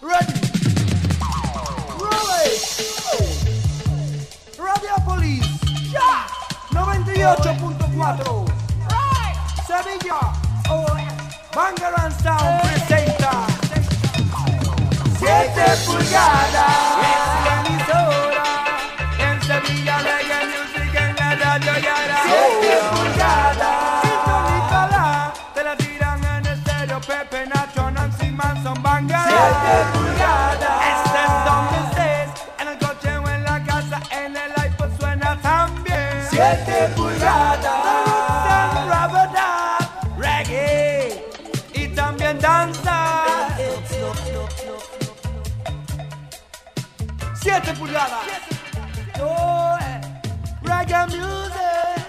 Ready. Roll it. Radiopolis. Ya. 98.4. Sevilla. Bangarang Sound presenta 7 pulgadas. Es la emisora. En Sevilla Reggae Music en la radio Yara. 7 pulgadas. Sintonízala. Te la tiran en estéreo. Pepe, Nacho, Nancy Manson, Bangarang. 7 pulgadas. Estés donde estés. En el coche o en la casa. En el iPod suena también. 7 pulgadas. Reggae y también danza. 7 pulgadas. Oh, reggae music.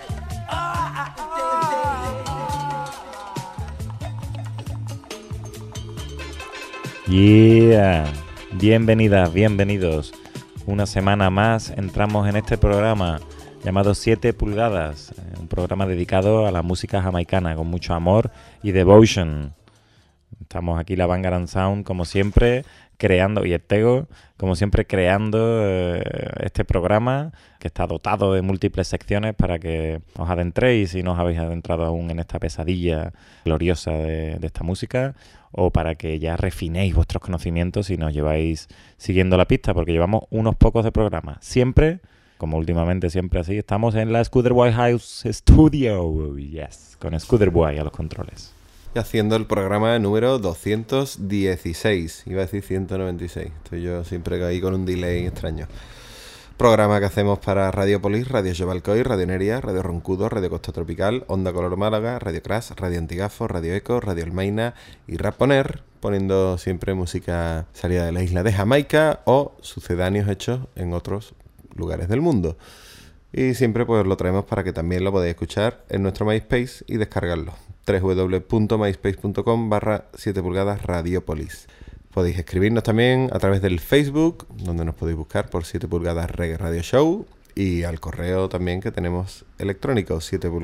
Yeah. Bienvenidas, bienvenidos. Una semana más entramos en este programa llamado 7 pulgadas, un programa dedicado a la música jamaicana con mucho amor y devotion. Estamos aquí la Bangarang Sound, como siempre, creando, y el Tego, como siempre, creando este programa que está dotado de múltiples secciones para que os adentréis, si no os habéis adentrado aún en esta pesadilla gloriosa de esta música, o para que ya refinéis vuestros conocimientos y nos lleváis siguiendo la pista, porque llevamos unos pocos de programas. Siempre, como últimamente siempre así, estamos en la Scooter Boy House Studio, yes, con Scooter Boy a los controles. Y haciendo el programa número 216, iba a decir 196, estoy yo siempre ahí con un delay extraño. Programa que hacemos para Radiopolis, Radio Jovalcoy, Radio Neria, Radio Roncudo, Radio Costa Tropical, Onda Color Málaga, Radio Crash, Radio Antigafo, Radio Eco, Radio Almeina y Raponer, poniendo siempre música salida de la isla de Jamaica o sucedáneos hechos en otros lugares del mundo. Y siempre pues lo traemos para que también lo podáis escuchar en nuestro MySpace y descargarlo. www.myspace.com/7 pulgadas Radiopolis. Podéis escribirnos también a través del Facebook, donde nos podéis buscar por 7 pulgadas Reggae Radio Show, y al correo también que tenemos electrónico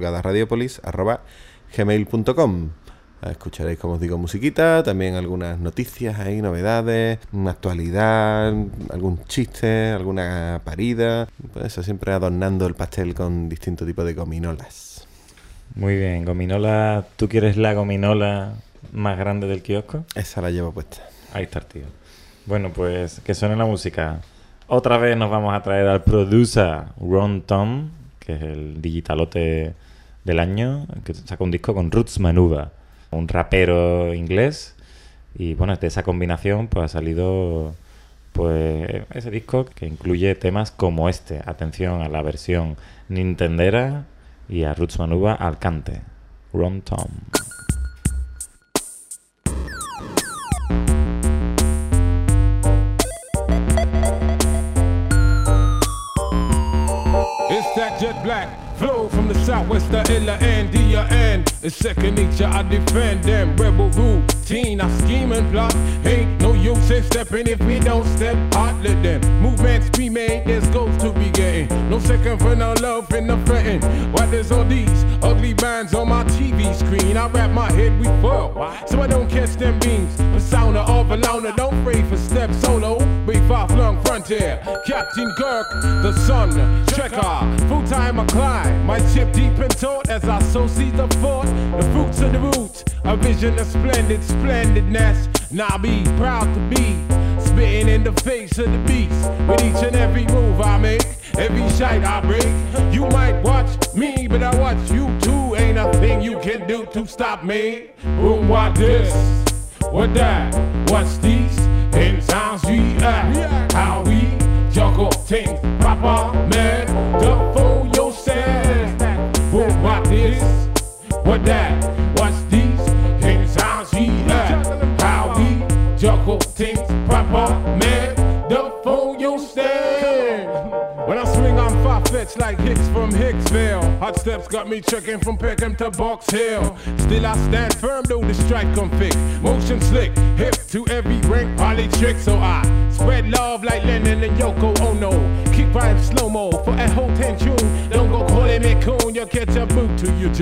7pulgadasradiopolis@gmail.com. Escucharéis, como os digo, musiquita, también algunas noticias ahí, novedades, una actualidad, algún chiste, alguna parida. Pues eso, siempre adornando el pastel con distintos tipos de gominolas. Muy bien, gominola. ¿Tú quieres la gominola más grande del kiosco? Esa la llevo puesta. Ahí está el tío. Bueno, pues que suene la música. Otra vez nos vamos a traer al producer Ron Tom, que es el digitalote del año, que saca un disco con Roots Manuva, un rapero inglés, y bueno, de esa combinación pues ha salido pues ese disco que incluye temas como este. Atención a la versión nintendera y a Roots Manuva al cante. Ron Tom. It's that jet black flow from the southwest to India and it's second nature. I defend them rebel routine. I scheme and plot. Ain't no use in stepping if we don't step hard. Let them movements be made. There's goals to be getting. No second for no love in the fretting. Why there's all these ugly bands on my TV screen? I wrap my head with foil so I don't catch them beams. Persona of a loner, don't pray for step solo. Be far-flung frontier. Captain Kirk, the sun, trekker, full-time I climb. My chip deep in thought as I sow seeds of thought. The fruits of the roots, a vision of splendid splendidness. Now be proud to be spitting in the face of the beast. With each and every move I make, every shite I break. You might watch me, but I watch you too. Ain't a thing you can do to stop me. Boom, what this? What that? What's these? In sounds we act. How we juggle things proper, man. The fool yourself. Boom, what this? What that? What's these? In sounds we act. How we juggle things proper, man. The fool yourself. When I swing, I'm far-fetched like Hicks from Hicksville. Hot steps got me checking from Peckham to Box Hill. Still I stand firm though the strike come thick. Motion slick, hip to every rank, poly trick. So I spread love like Lennon and Yoko Ono. Keep vibes slow-mo for a whole 10 tune. Don't go calling me coon, you'll catch a boot to your jaw.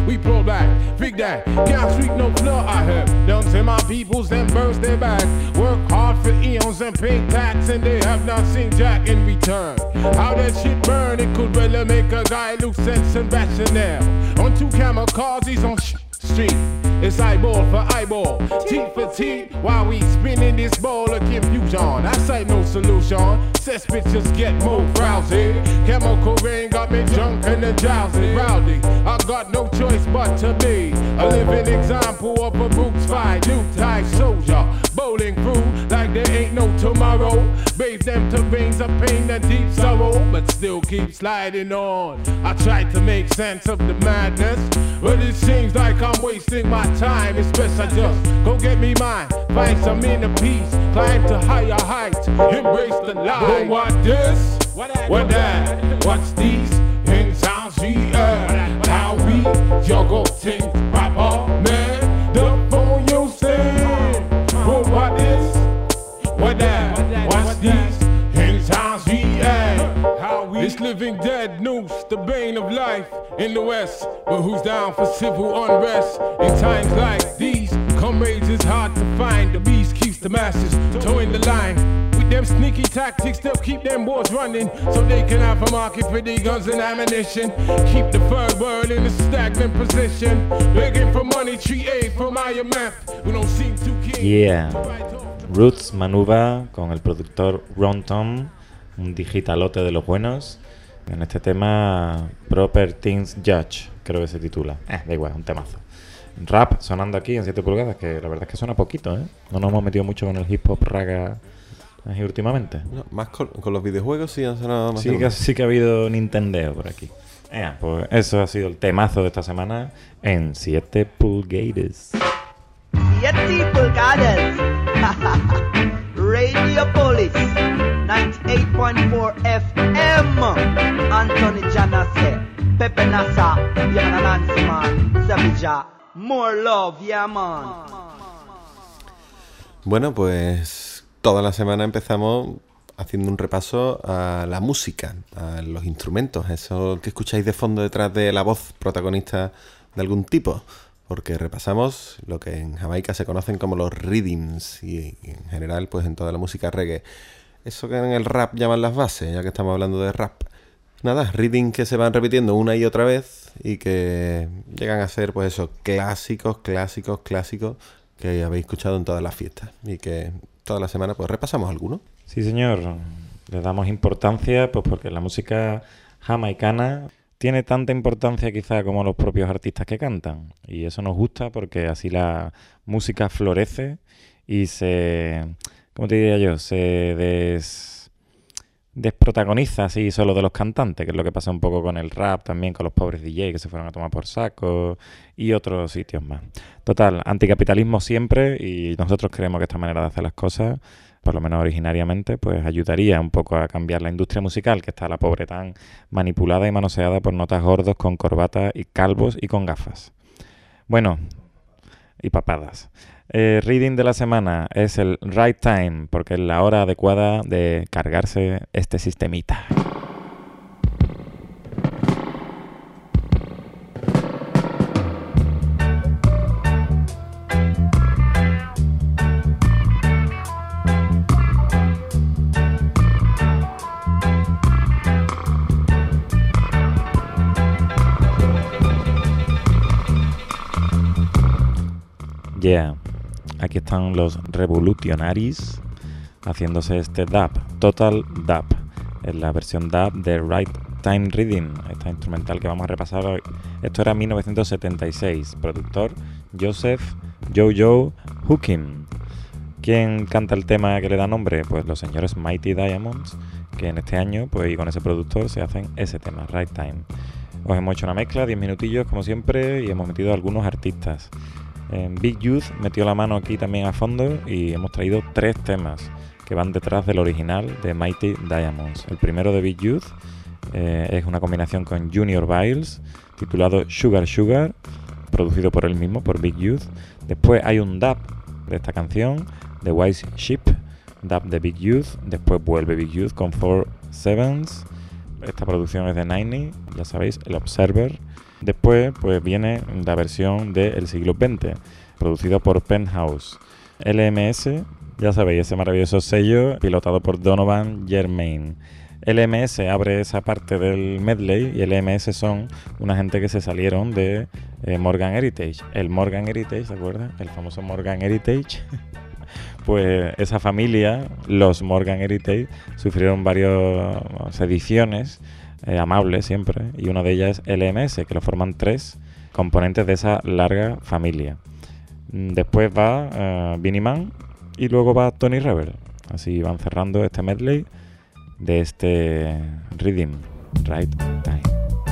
we pull back. Fig that, can't sweep no floor, I heard. Don't say my peoples then burst their back. Work hard for eons and pay tax, and they have not seen jack in return. How that shit burn, it could really make a guy lose sense and rationale. On 2 camel cars, he's on street. It's eyeball for eyeball, teeth for teeth, while we spinning this ball of confusion. I say no solution, says bitches get more frowsy. Chemical rain got me drunk and the drowsy, rowdy. I got no choice but to be a living example of a boots fight, new type soldier. Bowling through like there ain't no tomorrow. Bathe them to veins of pain and deep sorrow, but still keep sliding on. I try to make sense of the madness, but it seems like I'm wasting my time. It's best I just go get me mine, find some inner peace, climb to higher heights, embrace the light. But what this? What that? What's these? In sounds we earn. How we juggle things proper, man. The phone you sing. But what this? What that? What's these? In sounds we earn. This living dead noose, the bane of life in the West. But who's down for civil unrest? In times like these, comrades is hard to find. The beast keeps the masses towing the line. With them sneaky tactics, they'll keep them wars running, so they can have a market for the guns and ammunition. Keep the third world in a stagnant position, begging for money, treat aid from IMF. We don't seem too keen. Yeah. Roots Manuva con el productor Ron Tom, un digitalote de los buenos. En este tema, Proper Things Judge, creo que se titula. Da igual, un temazo. Rap sonando aquí en 7 pulgadas, que la verdad es que suena poquito, ¿eh? No nos hemos metido mucho con el hip hop raga así últimamente. No, más con los videojuegos sí han sonado más. Sí que ha habido Nintendeo por aquí. Pues eso ha sido el temazo de esta semana en 7 pulgadas. 7 pulgadas. Radiopolis 98.4 FM. Anthony Janase, Pepe Nasa, Yana Nancy Man, Sevilla. More love, yeah man. Bueno, pues toda la semana empezamos haciendo un repaso a la música, a los instrumentos, eso que escucháis de fondo detrás de la voz protagonista de algún tipo. Porque repasamos lo que en Jamaica se conocen como los rhythms y en general pues en toda la música reggae. Eso que en el rap llaman las bases, ya que estamos hablando de rap. Nada, rhythms que se van repitiendo una y otra vez y que llegan a ser pues esos clásicos que habéis escuchado en todas las fiestas y que toda la semana pues repasamos algunos. Sí, señor. Le damos importancia pues porque la música jamaicana tiene tanta importancia quizá como los propios artistas que cantan. Y eso nos gusta porque así la música florece y se... ¿Cómo te diría yo? Se desprotagoniza así solo de los cantantes, que es lo que pasa un poco con el rap también, con los pobres DJ que se fueron a tomar por saco y otros sitios más. Total, anticapitalismo siempre, y nosotros creemos que esta manera de hacer las cosas, por lo menos originariamente, pues ayudaría un poco a cambiar la industria musical, que está la pobre tan manipulada y manoseada por notas gordos con corbata y calvos y con gafas. Bueno, y papadas. Reading de la semana es el Right Time, porque es la hora adecuada de cargarse este sistemita. Yeah, aquí están los Revolutionaries haciéndose este dub, Total Dub, en la versión dub de Right Time Reading, esta instrumental que vamos a repasar hoy. Esto era 1976, productor Joseph Jojo Hookin. ¿Quién canta el tema que le da nombre? Pues los señores Mighty Diamonds, que en este año, pues y con ese productor, se hacen ese tema, Right Time. Os hemos hecho una mezcla, 10 minutillos como siempre, y hemos metido algunos artistas. Big Youth metió la mano aquí también a fondo y hemos traído 3 temas que van detrás del original de Mighty Diamonds. El primero de Big Youth es una combinación con Junior Biles titulado Sugar Sugar, producido por él mismo, por Big Youth. Después hay un dub de esta canción, The Wise Sheep, dub de Big Youth. Después vuelve Big Youth con 4 Sevens. Esta producción es de 90, ya sabéis, el Observer. Después pues viene la versión del siglo XX, producido por Penthouse. LMS, ya sabéis, ese maravilloso sello pilotado por Donovan Germain. LMS abre esa parte del medley y LMS son una gente que se salieron de Morgan Heritage. El Morgan Heritage, ¿se acuerdan? El famoso Morgan Heritage. Pues esa familia, los Morgan Heritage, sufrieron varias ediciones amables siempre, y una de ellas es LMS, que lo forman 3 componentes de esa larga familia. Después va Beenie Man y luego va Tony Rebel. Así van cerrando este medley de este Rhythm Right Time.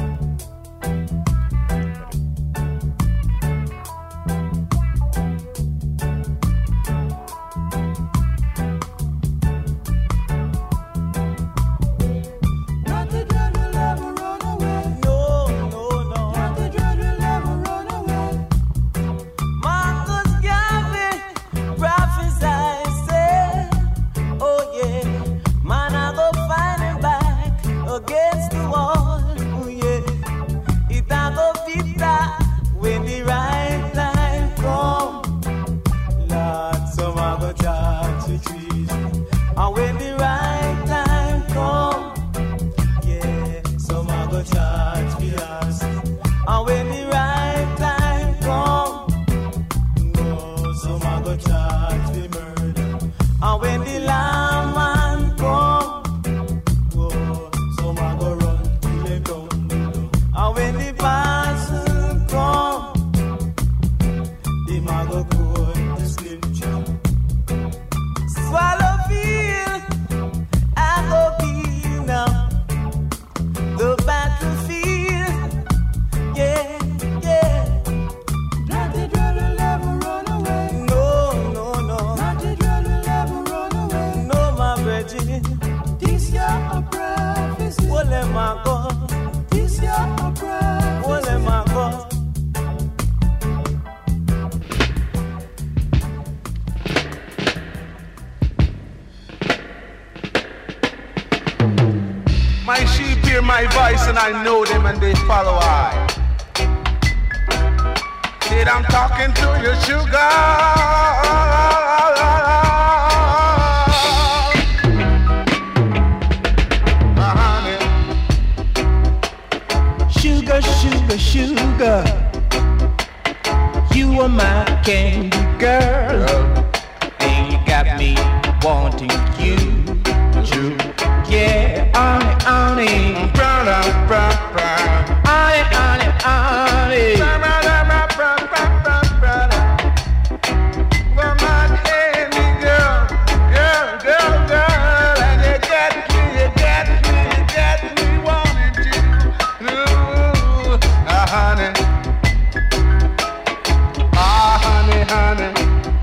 My sheep hear my voice and I know them and they follow I. Said I'm talking to your sugar. Honey. Sugar, sugar, sugar, you are my candy girl, and you got me wanting you. Yeah, honey, honey, honey, honey, honey. Well, my candy girl, girl, and you got me wanting you. Ooh, honey, honey,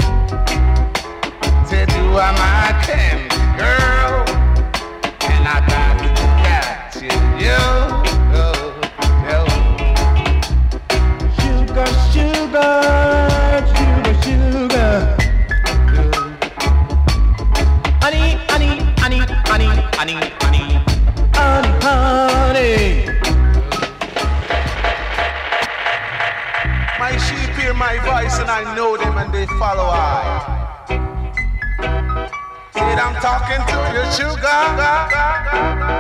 said you are my candy girl. I got you, sugar, sugar, sugar, sugar. Honey, honey, honey, honey, honey, honey, honey, honey. My sheep hear my voice and I know them and they follow I. Said I'm talking to your sugar.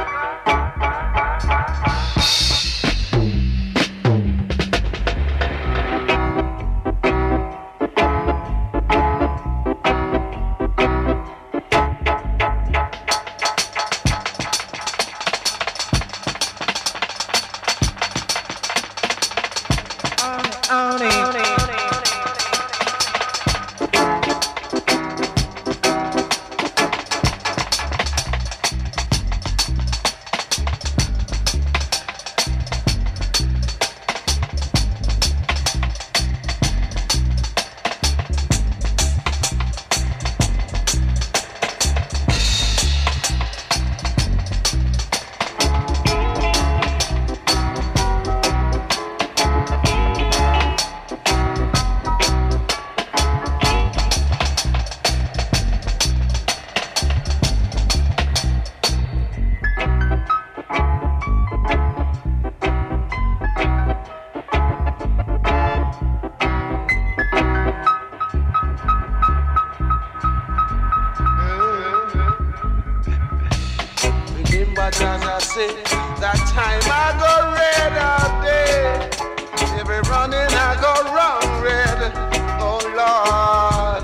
say that time I go red all day. Every running I go wrong red. Oh Lord.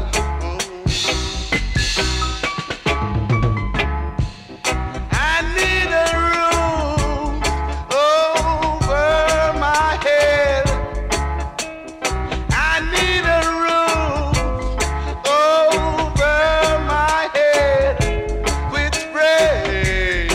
I need a roof over my head. I need a roof over my head with bread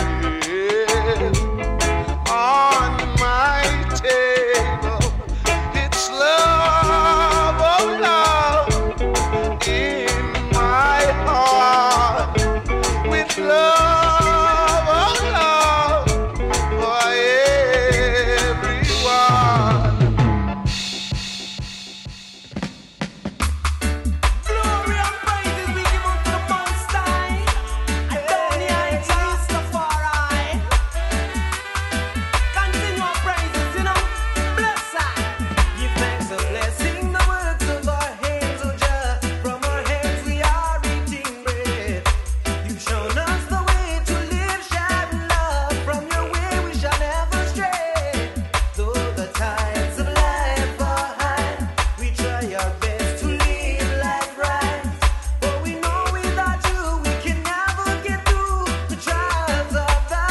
on my table. It's love, oh love, in my heart with love, oh love, for everyone. Glory and praises we give unto the Most High. Adonai Rastafari. Continue our praises, you know. Bless us. Give thanks and blessing the works of our hands, O Jah. From our hands we are eating bread. You've shown us the way to live, sharing love. From your way we shall never stray. Though the tides of life are high, we try our best to live life right. But we know without you we can never get through the trials of the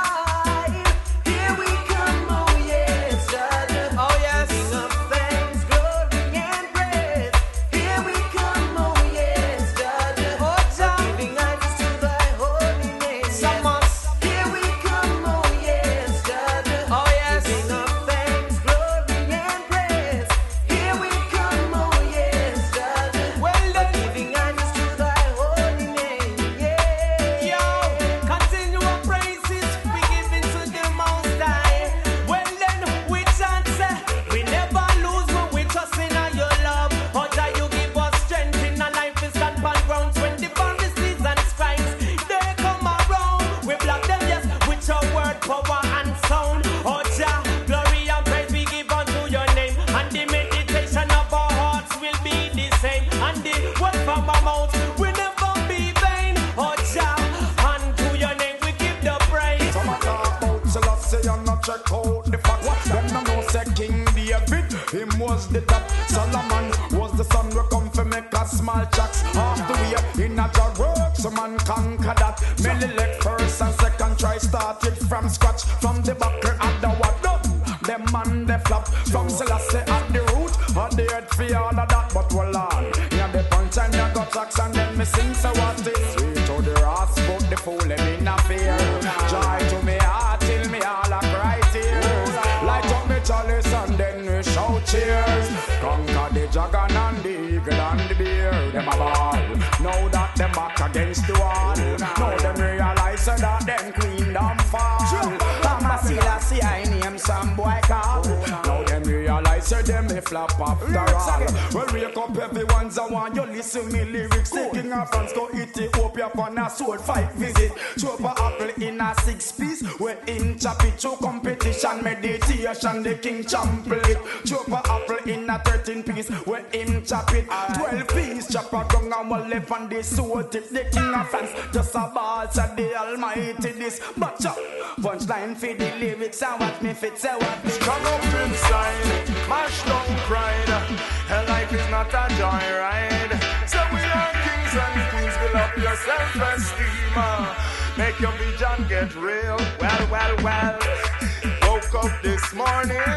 tide. Here we come, oh yes, Jah. Oh yes. Giving up thanks, glory and praise. Here we come, oh yes, Jah. Oh Jah. Giving thanks to thy holy name. Some us. Here we come, oh yes, Jah. Oh yes. Giving up thanks, glory and praise. Here we come, oh yes, Jah. Well done. Giving thanks to thy holy name. Yeah. Yo, continue our praises we give into the Most High. Well then, we chant say we never lose when we trust in your love. Oh Jah, you give us strength in our life to stand on grounds when the Pharisees and scribes they come around. We block them yes with your word, power and sound. Oh Jah, glory and praise we give unto your name, and the meditation of our hearts will be the same, and the word from our mouth will never be vain. Oh Jah, unto your name we give the praise. Some a talk about Selassie and not check out the fact. Them no know say King David, him was the top. Solomon was the son we come for make a small jacks. Half the way in a jar work, some man conquer that. Melilek first and second try started from scratch. From the back at the what done. Them man they flop from Selassie at the root. Or the head for all of that, but well on. Yeah, the punch and you got tracks and then me sing so what is sweet to the rasp, but the fool them in a fear. Joy to me heart till me all a cry tears. Light up me chalice and then we shout cheers. Conquer the dragon and the eagle and the bear. Them a ball. Now that them back against the wall. Now them realize that them queen them fall. I'm a Selassie, I name some boy call. Now them realize that them a flop after all. Well, wake up everyone's a one. You listen me lyrics. The king of France go Ethiopia on a sword fight visit. Chop a apple in a 6-piece. We in chop it through competition, meditation. The king champion it. Chop a apple in a 13-piece. We in chop it 12-piece. Chop a gun and we left on the sword tip. The king of France just a ball said the almighty this. But chop punchline for the lyrics and what me fit say what me. Strung up inside, mash down pride. Hell, life is not a joyride. So we are kings and queens, build up your self-esteem. Make your vision get real. Well. Woke up this morning,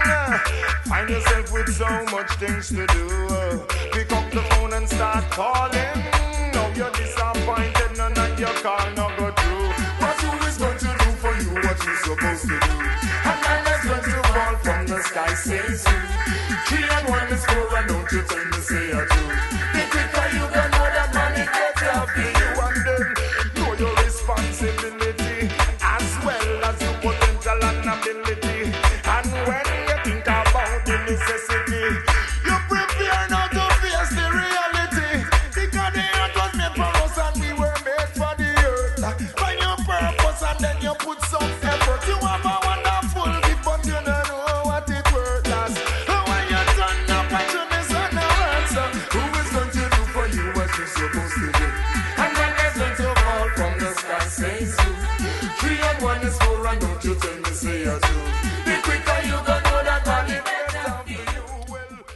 find yourself with so much things to do. Pick up the phone and start calling. Now you're disappointed, none of your call no go through. What you is going to do for you, what you supposed to do. And then it's going to fall from the sky, says you. 3 and 1 is 4, and don't you tell me say a 2. The quicker you can know that money gets up to you, and then know your responsibility as well as your potential and ability. And when you think about the necessity, you prepare now to face the reality. Because the earth was made for us and we were made for the earth. Find your purpose and then you put some effort. You have a wonderful gift but you don't know what it worth as. When you turn up at your miss on the answer, who is going to do for you what you're supposed to do? And when there's going to fall from the sky, says you. 3 and 1 is 4 and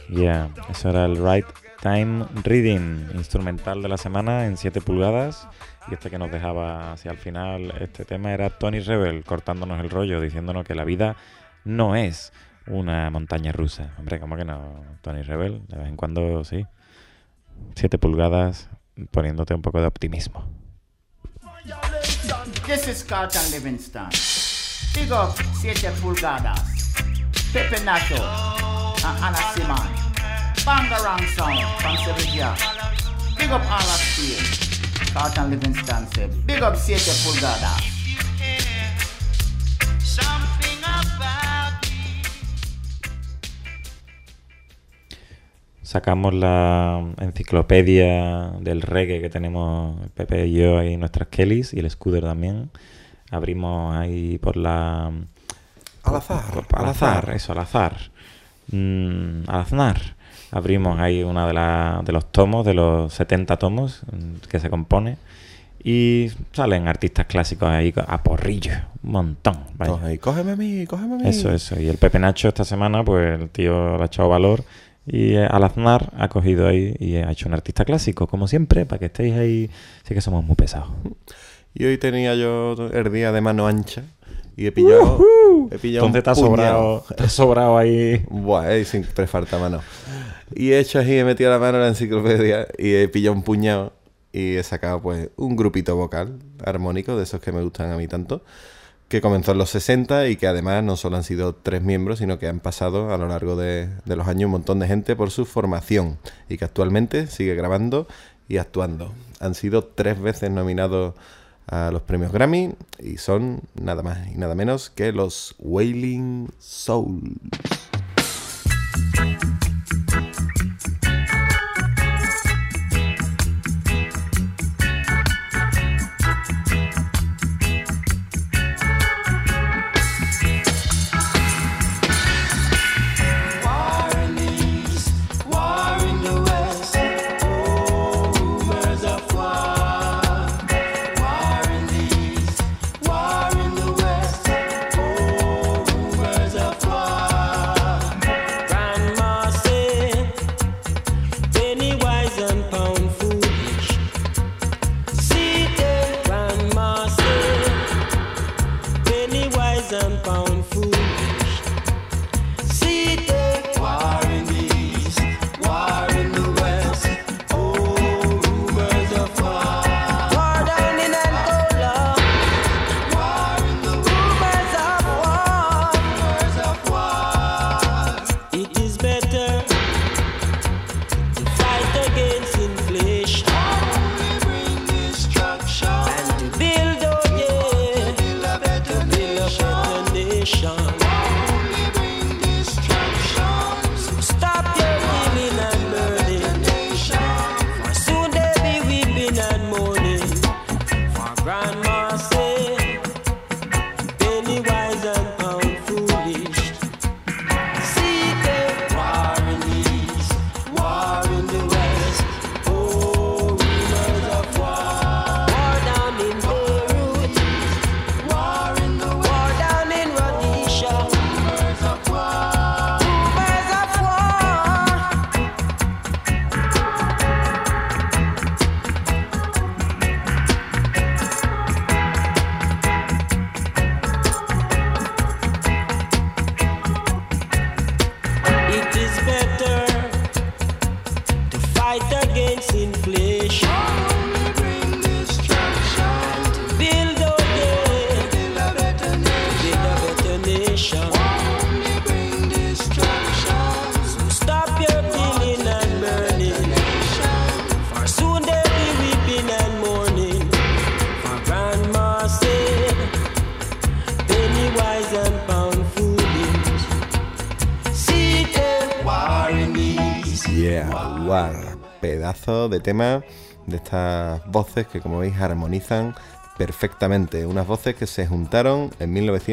Yeah, eso era el Right Time Reading, instrumental de la semana en 7 pulgadas. Y este que nos dejaba hacia el final, este tema, era Tony Rebel, cortándonos el rollo, diciéndonos que la vida no es una montaña rusa. Hombre, ¿cómo que no, Tony Rebel? De vez en cuando sí. 7 pulgadas, poniéndote un poco de optimismo. This is Carlton Livingston. Big up 7 pulgadas. Pepe Nacho and Anna Simon. Bangarang Sound from Sevilla. Big up all of Spain. Carlton Livingston said, big up 7 pulgadas. Sacamos la enciclopedia del reggae que tenemos Pepe y yo ahí, nuestras Kellys y el Scooter también. Abrimos ahí por la... Al azar. Al azar, eso, al azar. Al aznar. Abrimos ahí uno de los tomos, de los 70 tomos que se compone. Y salen artistas clásicos ahí a porrillo, un montón. Vaya. Cógeme a mí. Eso. Y el Pepe Nacho esta semana, pues el tío le ha echado valor. Y Al Aznar ha cogido ahí y ha hecho un artista clásico, como siempre, para que estéis ahí. Sí que somos muy pesados. Y hoy tenía yo el día de mano ancha y he pillado Entonces te ha sobrado ahí. Buah, siempre falta mano. Y he hecho así, he metido la mano en la enciclopedia y he pillado un puñado y he sacado pues un grupito vocal armónico, de esos que me gustan a mí tanto, que comenzó en los 60 y que además no solo han sido 3 miembros, sino que han pasado a lo largo de los años un montón de gente por su formación y que actualmente sigue grabando y actuando. Han sido 3 veces nominados a los premios Grammy y son nada más y nada menos que los Wailing Souls. Pedazo de tema de estas voces que, como veis, armonizan perfectamente. Unas voces que se juntaron en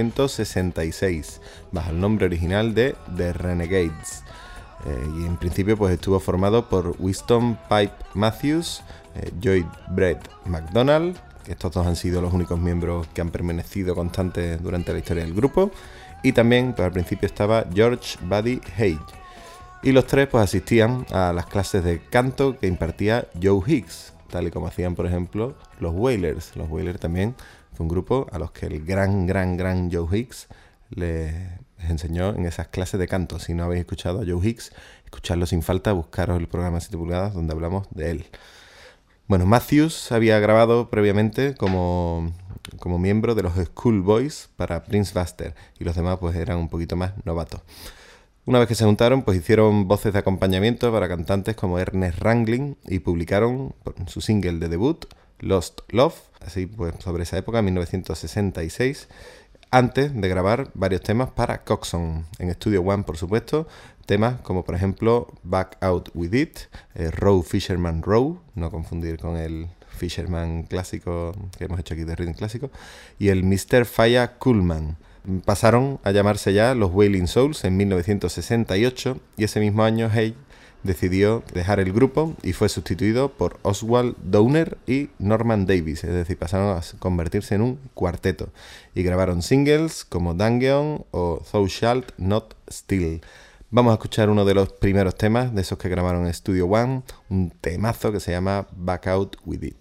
1966 bajo el nombre original de The Renegades. Y en principio pues estuvo formado por Winston Pipe Matthews, Joy Brett McDonald, que estos dos han sido los únicos miembros que han permanecido constantes durante la historia del grupo. Y también pues al principio estaba George Buddy Hage. Y los tres pues asistían a las clases de canto que impartía Joe Hicks, tal y como hacían, por ejemplo, los Wailers. Los Wailers también fue un grupo a los que el gran Joe Hicks les enseñó en esas clases de canto. Si no habéis escuchado a Joe Hicks, escuchadlo sin falta, buscaros el programa 7 pulgadas donde hablamos de él. Bueno, Matthews había grabado previamente como miembro de los Schoolboys para Prince Buster, y los demás pues eran un poquito más novatos. Una vez que se juntaron, pues hicieron voces de acompañamiento para cantantes como Ernest Ranglin y publicaron su single de debut, Lost Love, así pues sobre esa época, 1966, antes de grabar varios temas para Coxsone, en Studio One, por supuesto, temas como por ejemplo Back Out With It, Row Fisherman Row, no confundir con el Fisherman clásico que hemos hecho aquí de Rhythm clásico, y el Mr. Faya Coolman. Pasaron a llamarse ya los Wailing Souls en 1968 y ese mismo año Hay decidió dejar el grupo y fue sustituido por Oswald Downer y Norman Davis, es decir, pasaron a convertirse en un cuarteto y grabaron singles como Dungeon o Thou Shalt Not Steal. Vamos a escuchar uno de los primeros temas de esos que grabaron en Studio One, un temazo que se llama Back Out With It.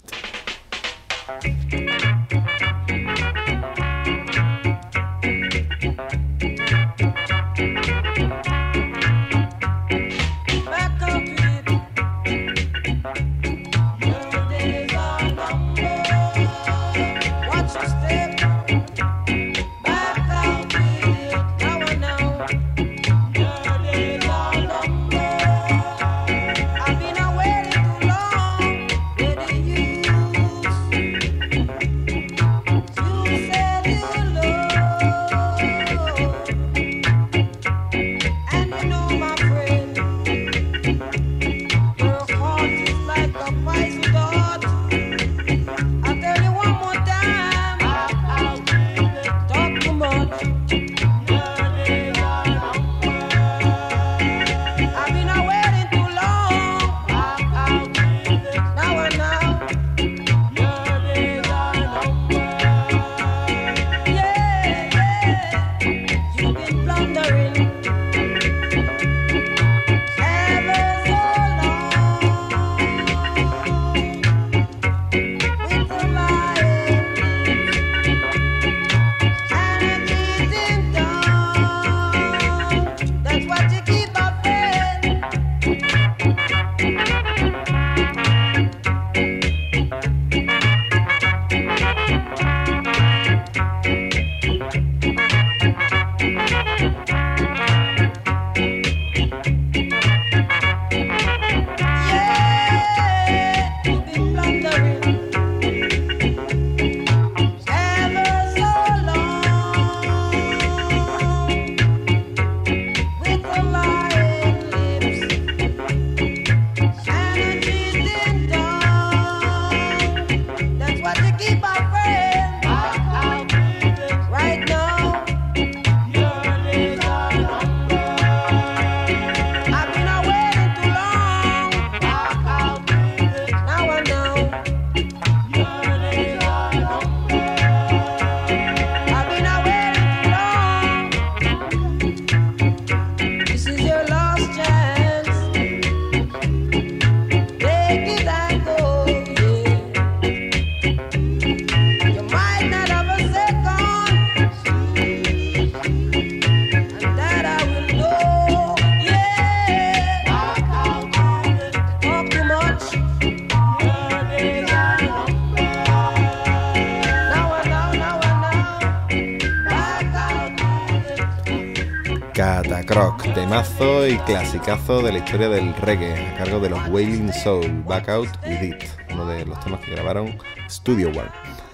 Catacroc, temazo y clasicazo de la historia del reggae, a cargo de los Wailing Soul, Back Out With It, uno de los temas que grabaron Studio One.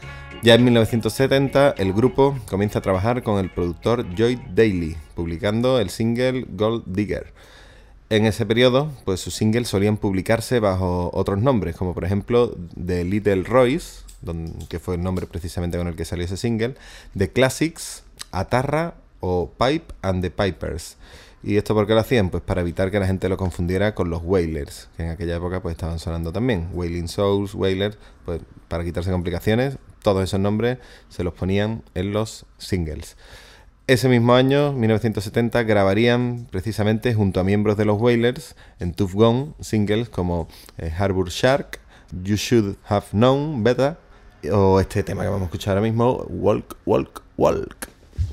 Ya en 1970 el grupo comienza a trabajar con el productor Joy Daly, publicando el single Gold Digger. En ese periodo, pues sus singles solían publicarse bajo otros nombres, como por ejemplo The Little Royce, que fue el nombre precisamente con el que salió ese single, The Classics, Atarra o Pipe and the Pipers. ¿Y esto por qué lo hacían? Pues para evitar que la gente lo confundiera con los Wailers, que en aquella época pues estaban sonando también. Wailing Souls, Wailers, pues para quitarse complicaciones, todos esos nombres se los ponían en los singles. Ese mismo año, 1970, grabarían precisamente junto a miembros de los Wailers en Tough Gone singles como Harbour Shark, You Should Have Known Better o este tema que vamos a escuchar ahora mismo, Walk, Walk, Walk.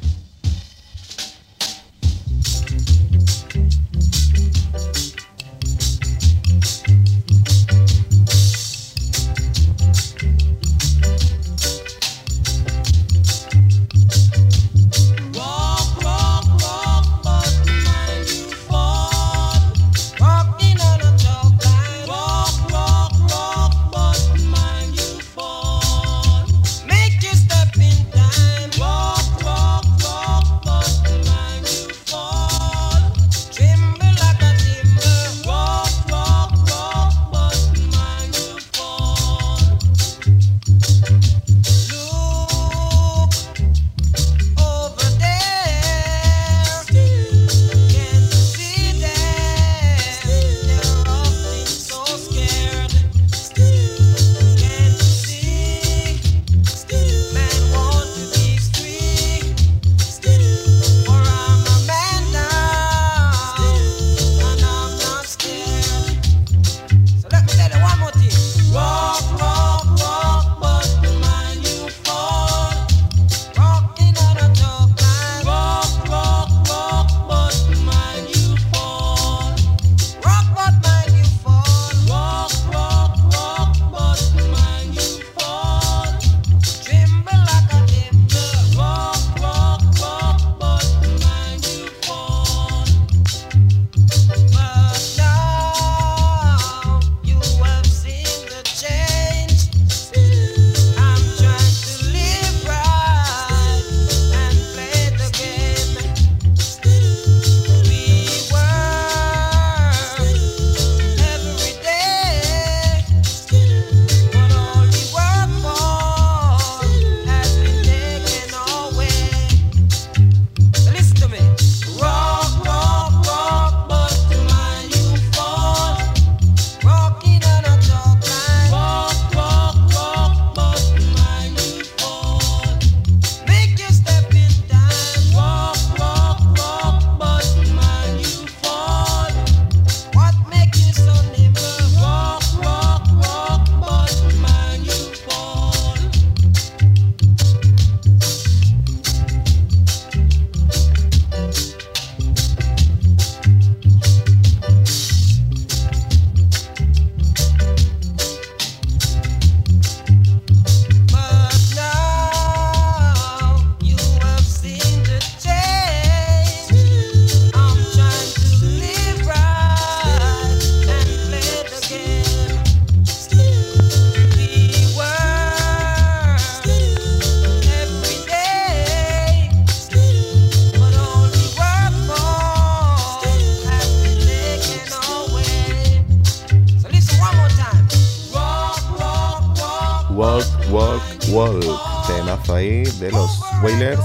Walk, temazo ahí de los Wailers,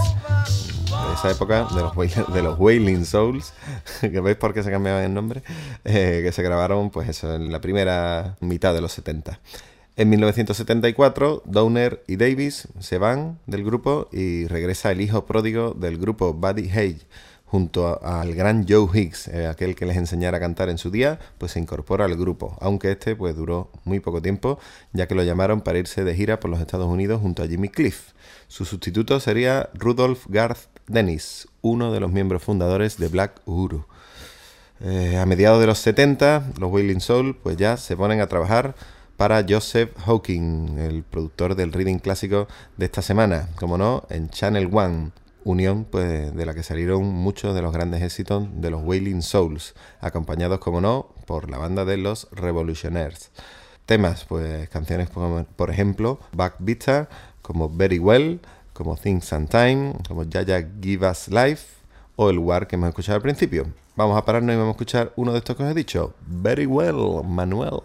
de esa época, de los Wailing Souls, que veis por qué se cambiaban el nombre, que se grabaron pues eso, en la primera mitad de los 70. En 1974, Downer y Davis se van del grupo y regresa el hijo pródigo del grupo, Buddy Haig, junto al gran Joe Hicks, aquel que les enseñara a cantar en su día, pues se incorpora al grupo, aunque este pues duró muy poco tiempo, ya que lo llamaron para irse de gira por los Estados Unidos junto a Jimmy Cliff. Su sustituto sería Rudolph Garth Dennis, uno de los miembros fundadores de Black Uhuru. A mediados de los 70, los Wailing Souls pues ya se ponen a trabajar para Joseph Hawking, el productor del reading clásico de esta semana, como no, en Channel One, unión pues de la que salieron muchos de los grandes éxitos de los Wailing Souls, acompañados, como no, por la banda de los Revolutionaires. Temas, pues canciones como, por ejemplo, Backbeater, como Very Well, como Things and Time, como Yaya Give Us Life o el War que hemos escuchado al principio. Vamos a pararnos y vamos a escuchar uno de estos que os he dicho, Very Well, Manuel.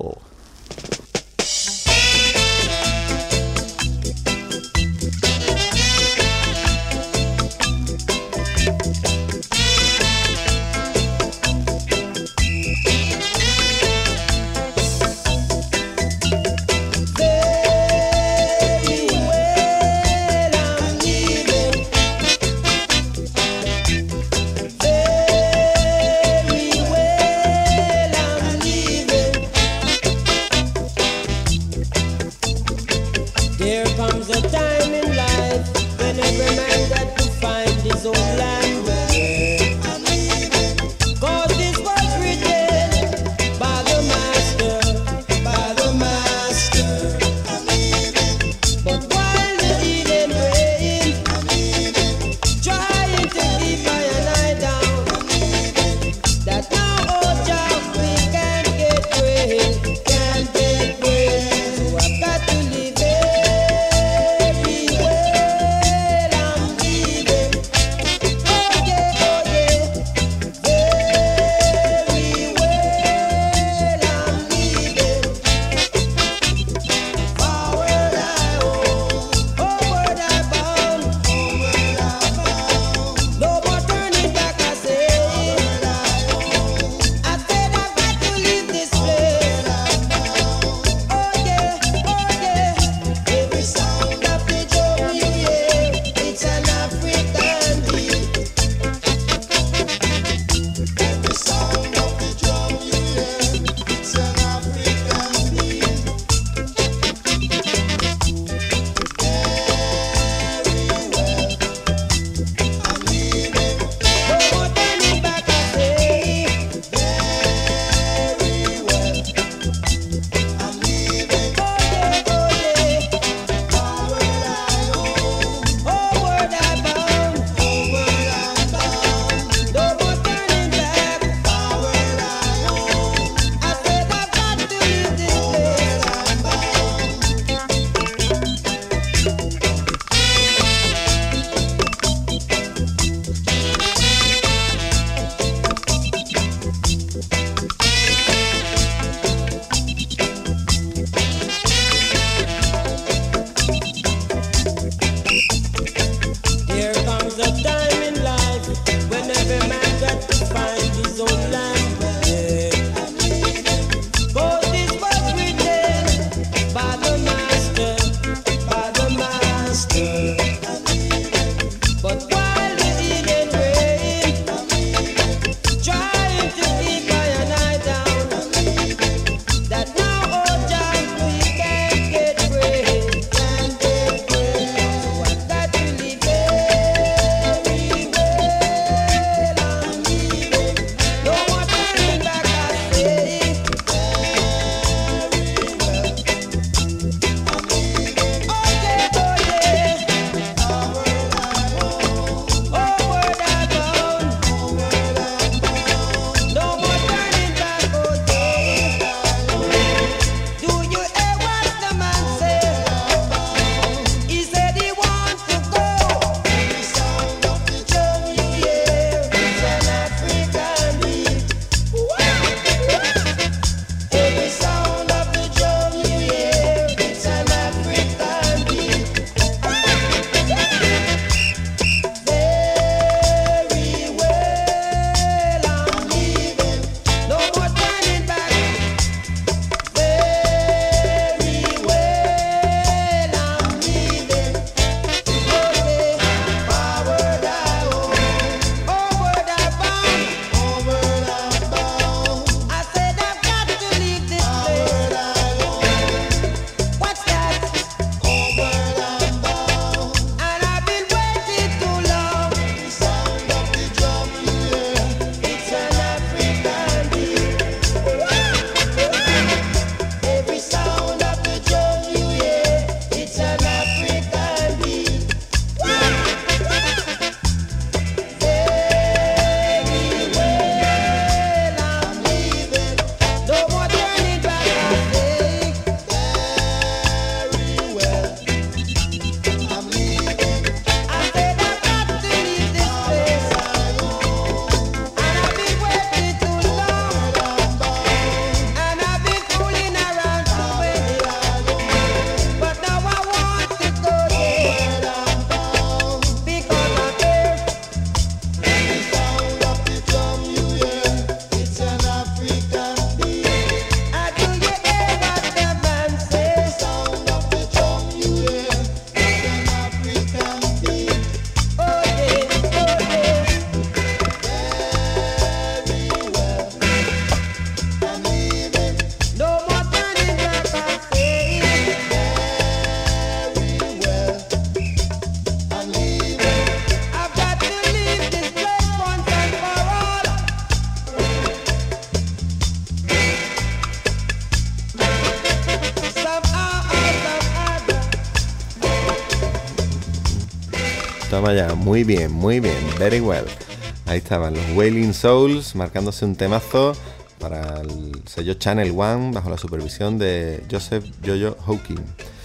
Toma ya, muy bien, very well. Ahí estaban los Wailing Souls marcándose un temazo para el sello Channel One bajo la supervisión de Joseph Jojo Hawking.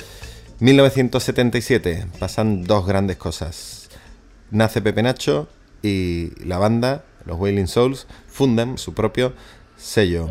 1977, pasan dos grandes cosas. Nace Pepe Nacho y la banda, los Wailing Souls, fundan su propio sello,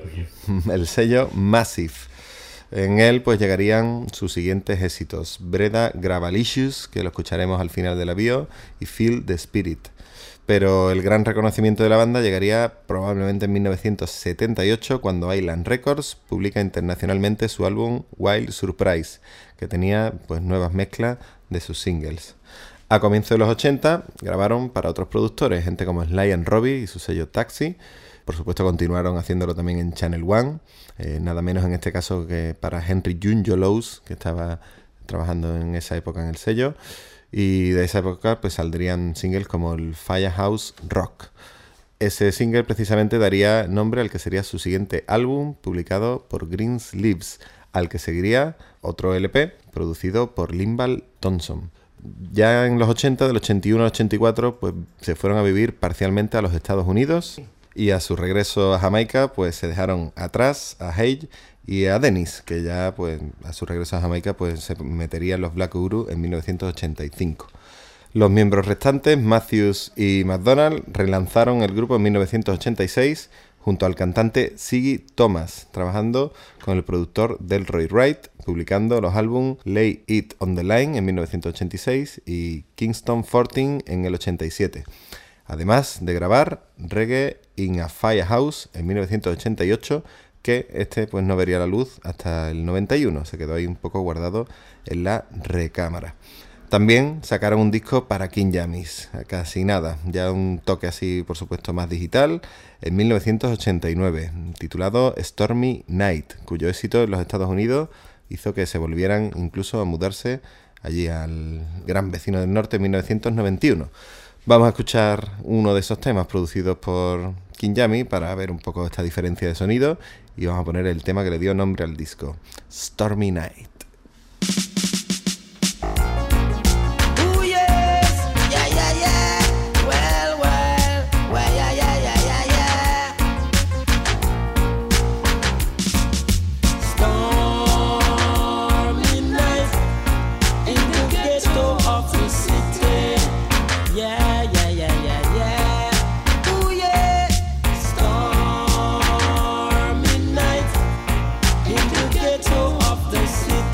el sello Massive. En él pues llegarían sus siguientes éxitos: Breda Gravalicious, que lo escucharemos al final de la bio, y Feel the Spirit. Pero el gran reconocimiento de la banda llegaría probablemente en 1978, cuando Island Records publica internacionalmente su álbum Wild Surprise, que tenía pues nuevas mezclas de sus singles. A comienzos de los 80 grabaron para otros productores, gente como Sly and Robbie y su sello Taxi. Por supuesto continuaron haciéndolo también en Channel One, nada menos en este caso que para Henry Jungelows, que estaba trabajando en esa época en el sello. Y de esa época pues saldrían singles como el Firehouse Rock. Ese single precisamente daría nombre al que sería su siguiente álbum, publicado por Greensleeves, al que seguiría otro LP producido por Linval Thompson. Ya en los 80, del 81 al 84, pues se fueron a vivir parcialmente a los Estados Unidos, y a su regreso a Jamaica pues se dejaron atrás a Hage y a Dennis, que ya pues a su regreso a Jamaica pues se metería en los Black Uhuru en 1985. Los miembros restantes, Matthews y McDonald, relanzaron el grupo en 1986 junto al cantante Ziggy Thomas, trabajando con el productor Delroy Wright, publicando los álbumes Lay It on the Line en 1986 y Kingston 14 en el 87. Además de grabar Reggae in a Firehouse en 1988, que pues no vería la luz hasta el 91, se quedó ahí un poco guardado en la recámara. También sacaron un disco para King Jamis, casi nada, ya un toque así por supuesto más digital, en 1989, titulado Stormy Night, cuyo éxito en los Estados Unidos hizo que se volvieran incluso a mudarse allí al gran vecino del norte en 1991. Vamos a escuchar uno de esos temas producidos por King Jami para ver un poco esta diferencia de sonido, y vamos a poner el tema que le dio nombre al disco, Stormy Night. Of the city.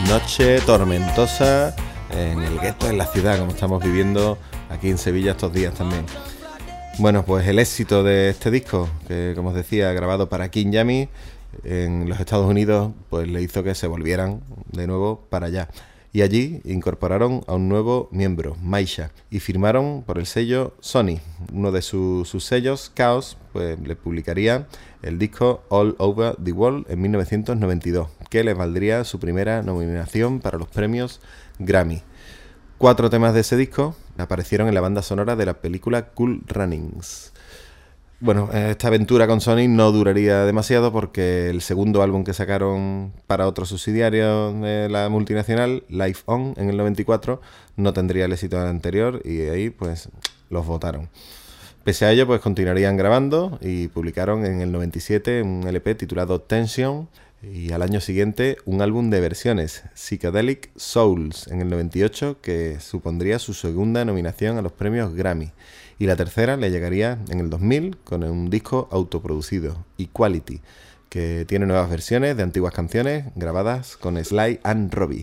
noche tormentosa en el gueto, en la ciudad, como estamos viviendo aquí en Sevilla estos días también. Bueno, pues el éxito de este disco, que como os decía, grabado para King Yami en los Estados Unidos, pues le hizo que se volvieran de nuevo para allá. Y allí incorporaron a un nuevo miembro, Maisha, y firmaron por el sello Sony. Uno de sus sellos, Chaos, pues le publicaría el disco All Over the World en 1992, que les valdría su primera nominación para los premios Grammy. 4 temas de ese disco aparecieron en la banda sonora de la película Cool Runnings. Bueno, esta aventura con Sony no duraría demasiado porque el segundo álbum que sacaron para otro subsidiario de la multinacional, Live On, en el 94, no tendría el éxito anterior y ahí pues los votaron. Pese a ello, pues continuarían grabando y publicaron en el 97 un LP titulado Tension y al año siguiente un álbum de versiones, Psychedelic Souls, en el 98, que supondría su segunda nominación a los premios Grammy. Y la tercera le llegaría en el 2000 con un disco autoproducido, Equality, que tiene nuevas versiones de antiguas canciones grabadas con Sly and Robbie.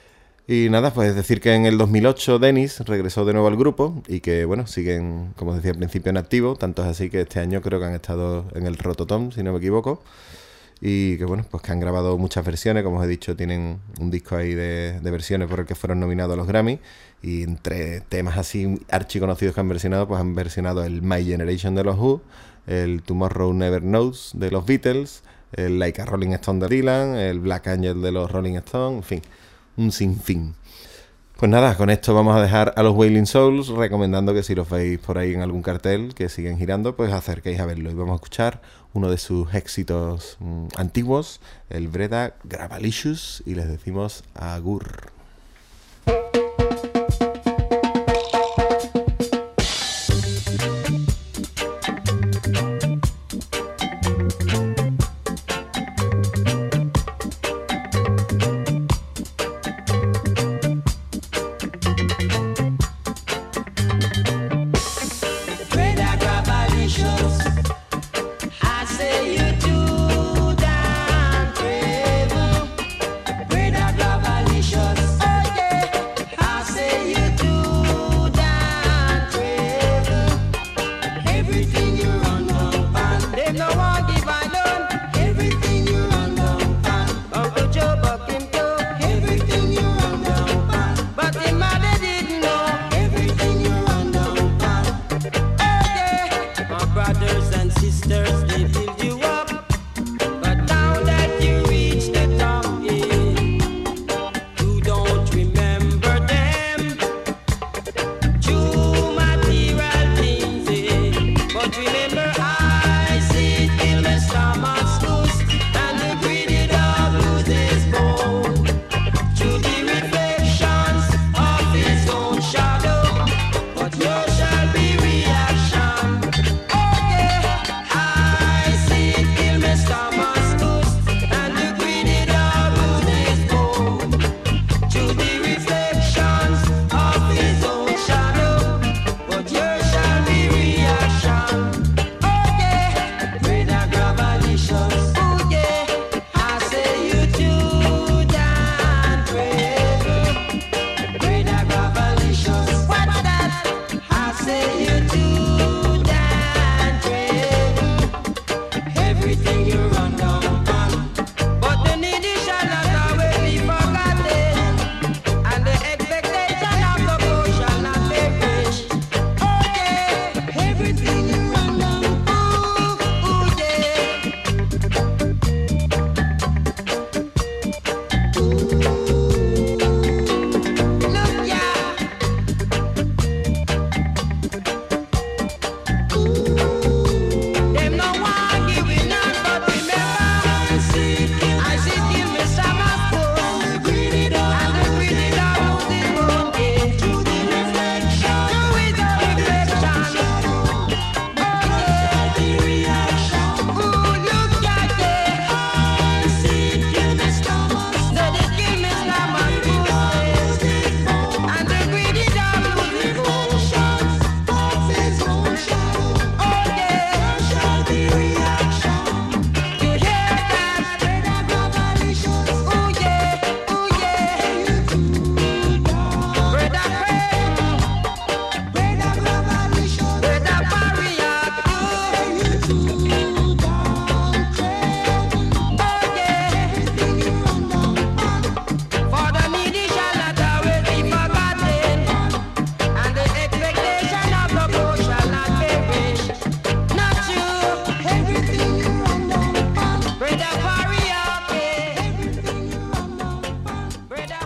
Y nada, pues decir que en el 2008 Dennis regresó de nuevo al grupo y que, bueno, siguen, como os decía al principio, en activo. Tanto es así que este año creo que han estado en el Rototom, si no me equivoco. Y que, bueno, pues que han grabado muchas versiones. Como os he dicho, tienen un disco ahí de versiones por el que fueron nominados a los Grammy. Y entre temas así archiconocidos que han versionado, pues han versionado el My Generation de los Who, el Tomorrow Never Knows de los Beatles, el Like a Rolling Stone de Dylan, el Black Angel de los Rolling Stones, en fin, un sinfín. Pues nada, con esto vamos a dejar a los Wailing Souls, recomendando que si los veis por ahí en algún cartel que siguen girando, pues acerquéis a verlo. Y vamos a escuchar uno de sus éxitos antiguos, el Breda Gravalicious, y les decimos agur. Just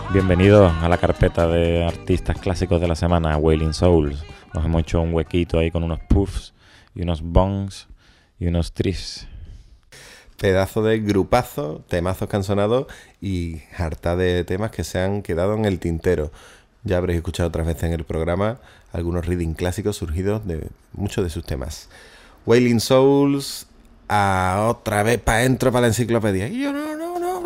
Bienvenidos a la carpeta de artistas clásicos de la semana, Wailing Souls. Nos hemos hecho un huequito ahí con unos puffs y unos bongs y unos tris. Pedazo de grupazo, temazos que han sonado y harta de temas que se han quedado en el tintero. Ya habréis escuchado otras veces en el programa algunos reading clásicos surgidos de muchos de sus temas. Wailing Souls, otra vez para adentro para la enciclopedia. Y yo no.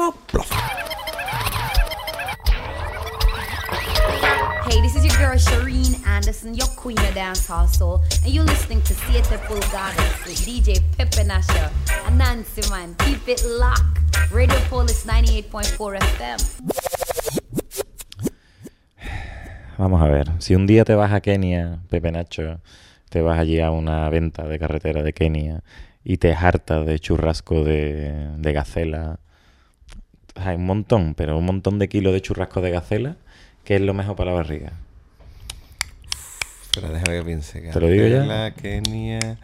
Hey, this is your girl Shireen Anderson, your queen of dancehall soul, and you're listening to Siete Pulgadas with DJ Pepe Nasha and Nancy Man. Keep it locked. Radio Polis 98.4 FM. Vamos a ver, si un día te vas a Kenia, Pepe Nacho, te vas allí a una venta de carretera de Kenia y te hartas de churrasco de gacela, hay un montón de kilos de churrasco de gacela, ¿qué es lo mejor para la barriga? Pero déjame que piense. ¿Te lo digo ya? Kenia.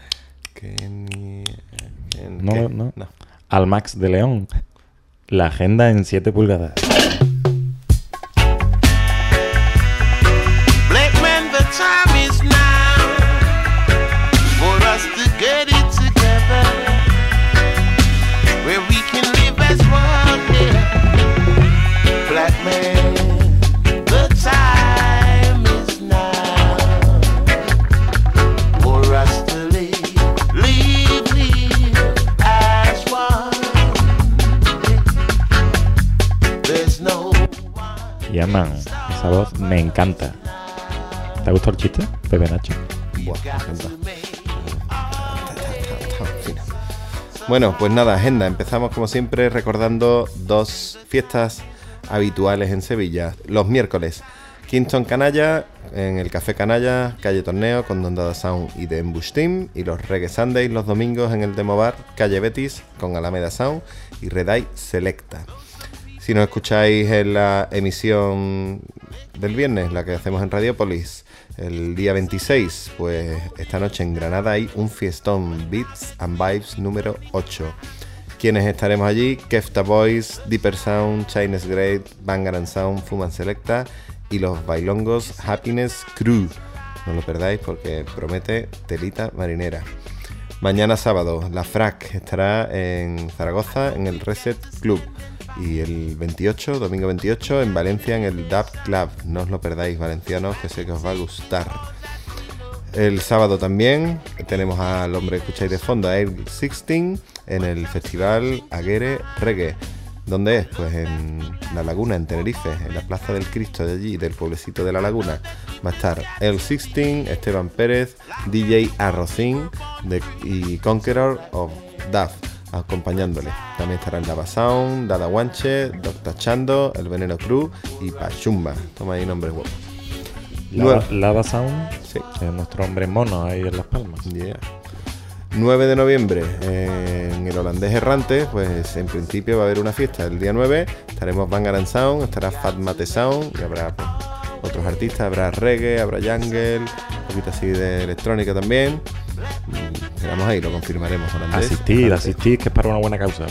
No. Al Max de León. La agenda en 7 pulgadas. Black man, the time is now for us to get it together, where we can live as one here. Black man, the time is now for us to live here as one. There's no Ya, man, esa voz me encanta. ¿Te ha gustado el chiste, Pepe Nacho? Buah, me encanta. Bueno, pues nada, agenda. Empezamos como siempre recordando 2 fiestas habituales en Sevilla. Los miércoles, Kingston Canalla, en el Café Canalla, calle Torneo, con Don Dada Sound y The Ambush Team. Y los Reggae Sundays los domingos en el Demo Bar, calle Betis, con Alameda Sound y Red Eye Selecta. Si nos escucháis en la emisión del viernes, la que hacemos en Radiopolis, el día 26, pues esta noche en Granada hay un fiestón, Beats and Vibes número 8. ¿Quiénes estaremos allí? Kefta Boys, Deeper Sound, Chinese Great, Bangaran Sound, Fuman Selecta y los bailongos Happiness Crew. No lo perdáis porque promete telita marinera. Mañana sábado, la FRAC estará en Zaragoza en el Reset Club. Y el 28, domingo 28, en Valencia en el Dub Club. No os lo perdáis, valencianos, que sé que os va a gustar. El sábado también tenemos al hombre que escucháis de fondo, a Air 16, en el festival Aguere Reggae. ¿Dónde es? Pues en La Laguna, en Tenerife, en la Plaza del Cristo de allí, del pueblecito de La Laguna. Va a estar Air 16, Esteban Pérez, DJ Arrocín y Conqueror of Dub acompañándole. También estará el Dava Sound, Dada Guanche, Dr. Chando, El Veneno Crew y Pachumba. Toma ahí nombres guapos. Lava Sound, sí, es nuestro hombre mono ahí en Las Palmas. Yeah. 9 de noviembre en el Holandés Errante, pues en principio va a haber una fiesta. El día 9 estaremos Bangaran Sound, estará Fat Mate Sound y habrá pues, otros artistas, habrá reggae, habrá jungle, un poquito así de electrónica también. Esperamos ahí, lo confirmaremos. Asistir, que es para una buena causa.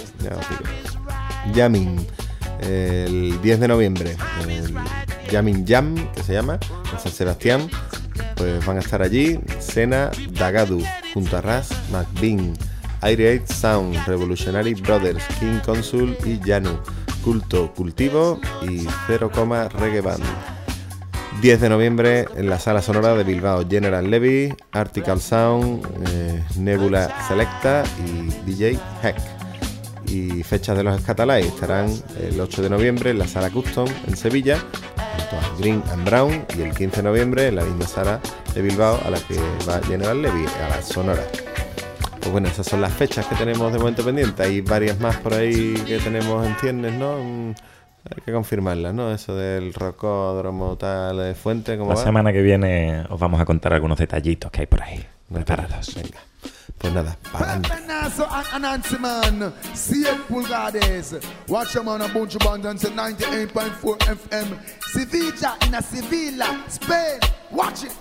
Jamming, el 10 de noviembre, el Jamming Jam, que se llama, en San Sebastián, pues van a estar allí Sena Dagadu, junto a Ras McBean, Aire 8 Sound, Revolutionary Brothers, King Consul y Yanu, Culto Cultivo y 0, Reggae Band. 10 de noviembre en la Sala Sonora de Bilbao, General Levy, Article Sound, Nebula Selecta y DJ Heck. Y fechas de los Escatalay estarán el 8 de noviembre en la Sala Custom en Sevilla, junto a Green and Brown, y el 15 de noviembre en la misma sala de Bilbao a la que va General Levy, a la Sonora. Pues bueno, esas son las fechas que tenemos de momento pendientes. Hay varias más por ahí que tenemos en ciernes, ¿no? Hay que confirmarlas, ¿no? Eso del rocódromo tal de Fuente, ¿cómo La va? semana que viene os vamos a contar algunos detallitos que hay por ahí. Preparados. Venga. Pues nada, para adelante. Nancy Man, 7 pulgadas. Watch them on a bunch of bands and 98.4 FM. Sevilla in a Sevilla, Spain. Watch it.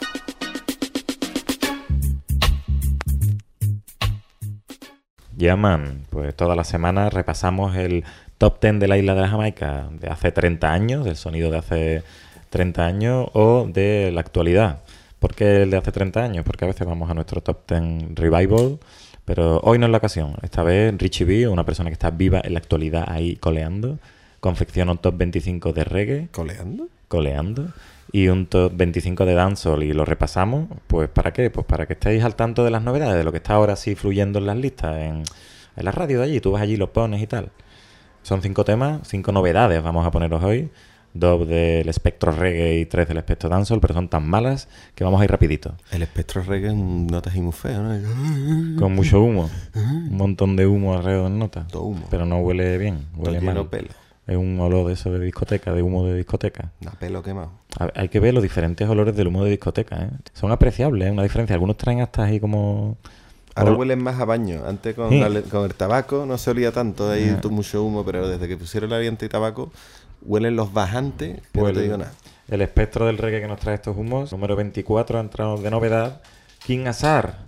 Ya, man, pues toda la semana repasamos el top 10 de la isla de la Jamaica de hace 30 años, del sonido de hace 30 años o de la actualidad. ¿Por qué el de hace 30 años? Porque a veces vamos a nuestro top 10 revival, pero hoy no es la ocasión. Esta vez Richie B, una persona que está viva en la actualidad ahí coleando, confecciona un top 25 de reggae. ¿Coleando? Coleando. Y un top 25 de dancehall y lo repasamos. Pues ¿para qué? Pues para que estéis al tanto de las novedades, de lo que está ahora sí fluyendo en las listas, en la radio de allí. Tú vas allí, lo pones y tal. Son 5 temas, 5 novedades vamos a poneros hoy. 2 del espectro reggae y 3 del espectro dancehall, pero son tan malas que vamos a ir rapidito. El espectro reggae notas y muy feo, ¿no? Con mucho humo. Un montón de humo alrededor de notas. Todo humo. Pero no huele bien, huele mal. Pelo. Es un olor de eso de discoteca, de humo de discoteca. Da pelo quemado. Hay que ver los diferentes olores del humo de discoteca, ¿eh? Son apreciables, ¿eh? Una diferencia. Algunos traen hasta ahí como... Ahora huelen más a baño. Antes con el tabaco no se olía tanto, ahí mucho humo, pero desde que pusieron el aliento y tabaco, huelen los bajantes, que no te digo nada. El espectro del reggae que nos trae estos humos, número 24, ha entrado de novedad, King Azar.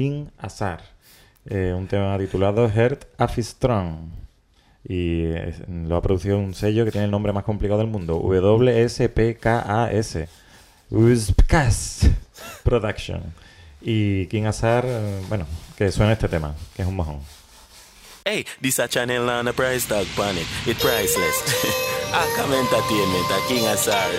Un tema titulado Heart of Strong. Y lo ha producido un sello que tiene el nombre más complicado del mundo, WSPKAS, WSPKAS Production. Y King Azar, bueno, que suena este tema, que es un mojón. Hey, this a channel on a price tag panic, it priceless. Akam Entertainment, a King Azar.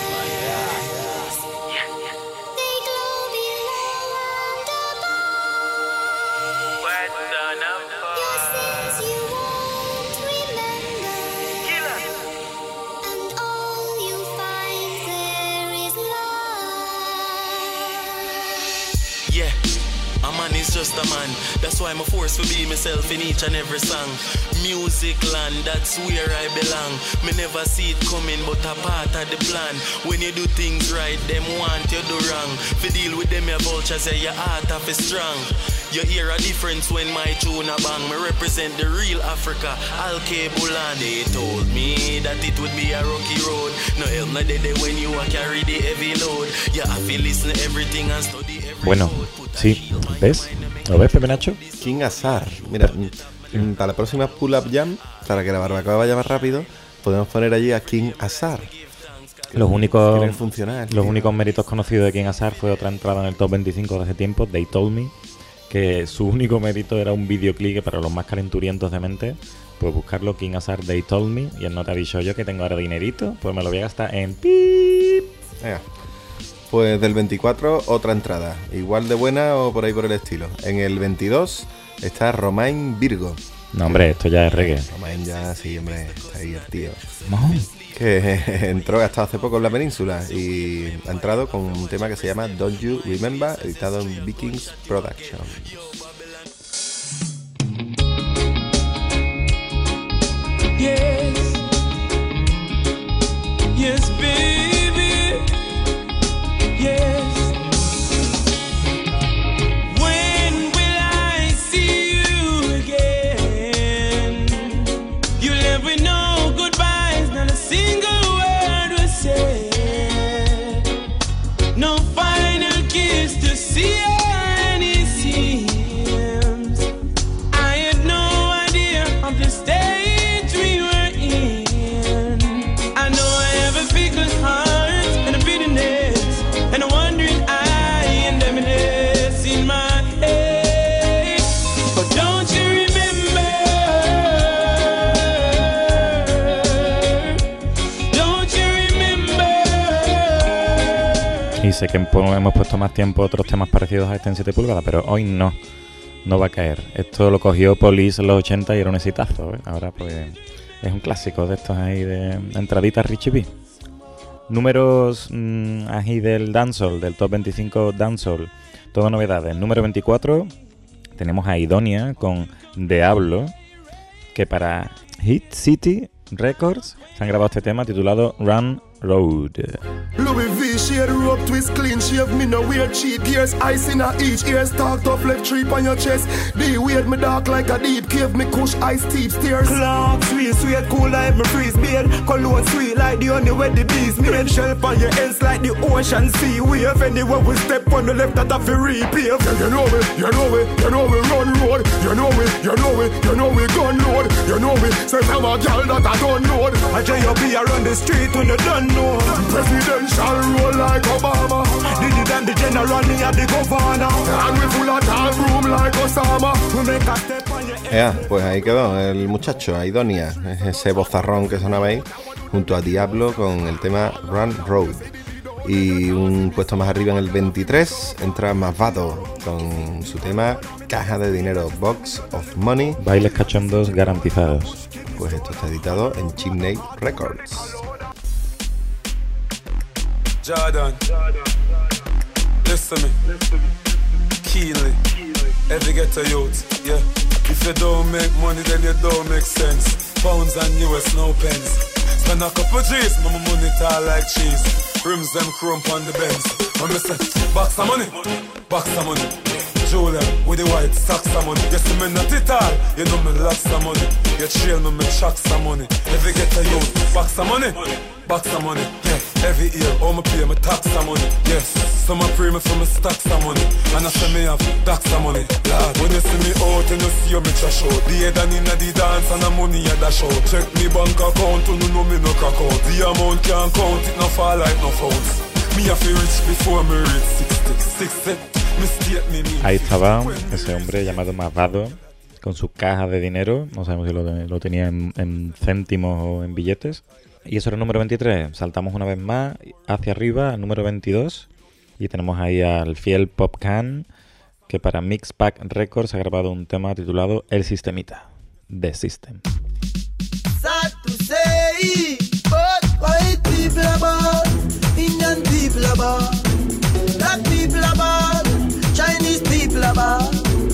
Yeah, a man is just a man. That's why I'm forced to be myself in each and every song. Music land, that's where I belong. Me never see it coming, but a part of the plan. When you do things right, them want you do wrong. Fi deal with them, your vultures, say your heart of is strong. You hear a difference when my tune a bang. Me represent the real Africa, Al-K Bulan. They told me that it would be a rocky road. No help no day when you a carry the heavy load. You have to listen to everything and study every Bueno, sí, ¿ves? ¿Lo ves, Pepe Nacho? King Azar. Mira, para la próxima pull-up jam, para que la barbacoa vaya más rápido, podemos poner allí a King Azar. Los únicos méritos conocidos de King Azar fue otra entrada en el top 25 de hace tiempo, They Told Me, que su único mérito era un videoclip que para los más calenturientos de mente, pues buscarlo, King Azar, They Told Me, y él no te ha dicho yo que tengo ahora dinerito, pues me lo voy a gastar en pip. Venga. Pues del 24, otra entrada, igual de buena o por ahí por el estilo. En el 22 está Romain Virgo. No, hombre, esto ya es reggae. Romain ya, sí, hombre, está ahí el tío. Que entró hasta hace poco en la península y ha entrado con un tema que se llama Don't You Remember, editado en Vikings Productions. Yes, yes, baby, yes. When will I see you again? You'll never know goodbyes, not a single word was said. No final kiss to see any seams. I had no idea of the stage we were in. I know I have a fickle heart and a bitterness and a wandering eye and emptiness in my head. But don't you remember? Don't you remember? Y sé que hemos puesto más tiempo otros temas parecidos a este en 7 pulgadas, pero hoy no va a caer. Esto lo cogió Police en los 80 y era un exitazo, ¿eh? Ahora pues es un clásico de estos ahí de entraditas Richie B. Números ahí del dancehall, del top 25 dancehall, todo novedades. Número 24 tenemos a Idonia con Diablo, que para Hit City Records se han grabado este tema titulado Run Road. Louis V, shade rope, twist clean shave, me no wear cheap gears, ice in a each ear, stalked off left tree on your chest. The weird me dark like a deep cave, me kush ice steep stairs. Clock, sweet, cool like me freeze beard, cologne sweet like the honey where the bees. Me and shelf on your ends like the ocean sea wave. Anywhere we step on the left that I feel repave. You know we, you know we, you know we run road. You know we, you know we, you know we gun load. You know we, say I'm a girl that I don't know. I J.O.B. around the street when you don't know. Presidential roll like Obama. Diddy than the general, me and the governor. And we full of tall room like Osama. We make a step on your Pues ahí quedó el muchacho, Aidonia, es ese bozarrón que sonaba ahí, junto a Diablo con el tema Run Road. Y un puesto más arriba en el 23 entra Mavado con su tema Caja de Dinero, Box of Money. Bailes cachondos garantizados. Pues esto está editado en Chimney Records. Jordan, listen to me, Keely, every ghetto youth, yeah. If you don't make money, then you don't make sense. Pounds and US, no pence. Spend a couple G's, my money tall like cheese. Rims them chrome on the Benz. I'm say, box of money, box of money. Julia with the white socks of money. You see me not it all, you know me lots of money. You trail me, me shocks of money. Every ghetto youth, box of money, box of money. Yeah, every year, all me pay me tax of money. Yes, some I pray me for me stacks of money. And I say me have tax of money. Lord, when you see me out, you know see me trash out. The head and inna the dance and the money at dash out. Check me bank account, you know me no crack out. The amount can't count, it no fall like no founds. Me have to rich before me reach 60. Ahí estaba ese hombre llamado Mavado con su caja de dinero. No sabemos si lo tenía en céntimos o en billetes. Y eso era el número 23. Saltamos una vez más hacia arriba al número 22 y tenemos ahí al fiel Pop Can, que para Mixpack Records ha grabado un tema titulado El Sistemita, The System. Sad to say, but white people are bad, Indian people are bad, black people are bad, Chinese people are bad.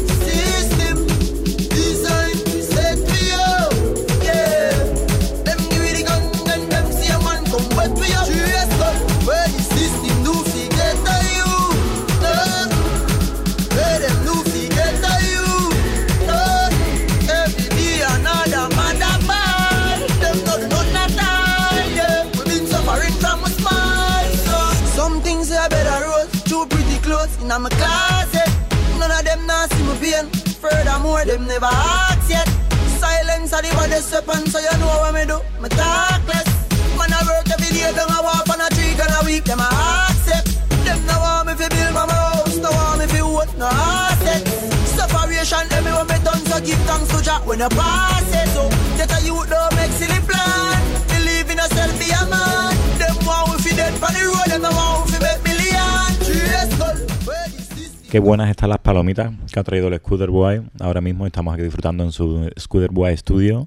System design set for you, yeah. Them give it the gun and them see a man come back to you. Serious gun, where the system do fi get to you, no. Where them do fi get to you, no. Every day another mother man, them not at all, yeah. We been suffering from a small son. Some things are better road, too pretty clothes in my closet. None of them not see me pain. Furthermore, them never ask yet. Silence are the baddest weapon, so you know what me do. Me talk less. Man, I work every day, don't I walk on a tree, gonna week, them I accept. Them no want me fi build my house, no want me fi vote, no asset. Separation, everyone me done, so give thanks to Jah when you pass it. So, get a youth, don't make silly plan. Believe in yourself, be a man. Them want we fi dead for the road, them no want we fi make million. Serious goal. Qué buenas están las palomitas que ha traído el Scooter Boy. Ahora mismo estamos aquí disfrutando en su Scooter Boy Studio.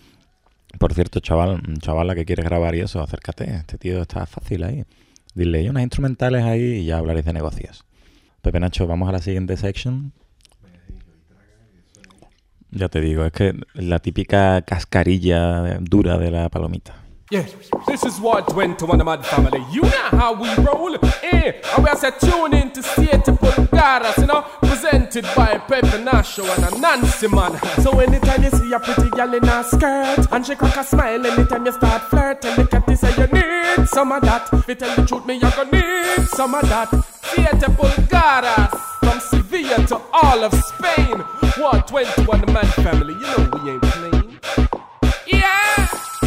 Por cierto, chavala que quieres grabar y eso, acércate. Este tío está fácil ahí. Dile, hay unas instrumentales ahí y ya hablaréis de negocios. Pepe Nacho, vamos a la siguiente section. Ya te digo, es que la típica cascarilla dura de la palomita. Yeah, this is what went to one of my family. You know how we roll, eh? And we are set tune in to Siete Pulgadas, you know, presented by Pepe Nacho and a Nancy man. So anytime you see a pretty girl in a skirt and she crack a smile, anytime you start flirting, the cat say you need some of that. If you tell the truth, me you gonna need some of that. Siete Pulgadas, from Sevilla to all of Spain. What went to one man family? You know we ain't playing. Yeah.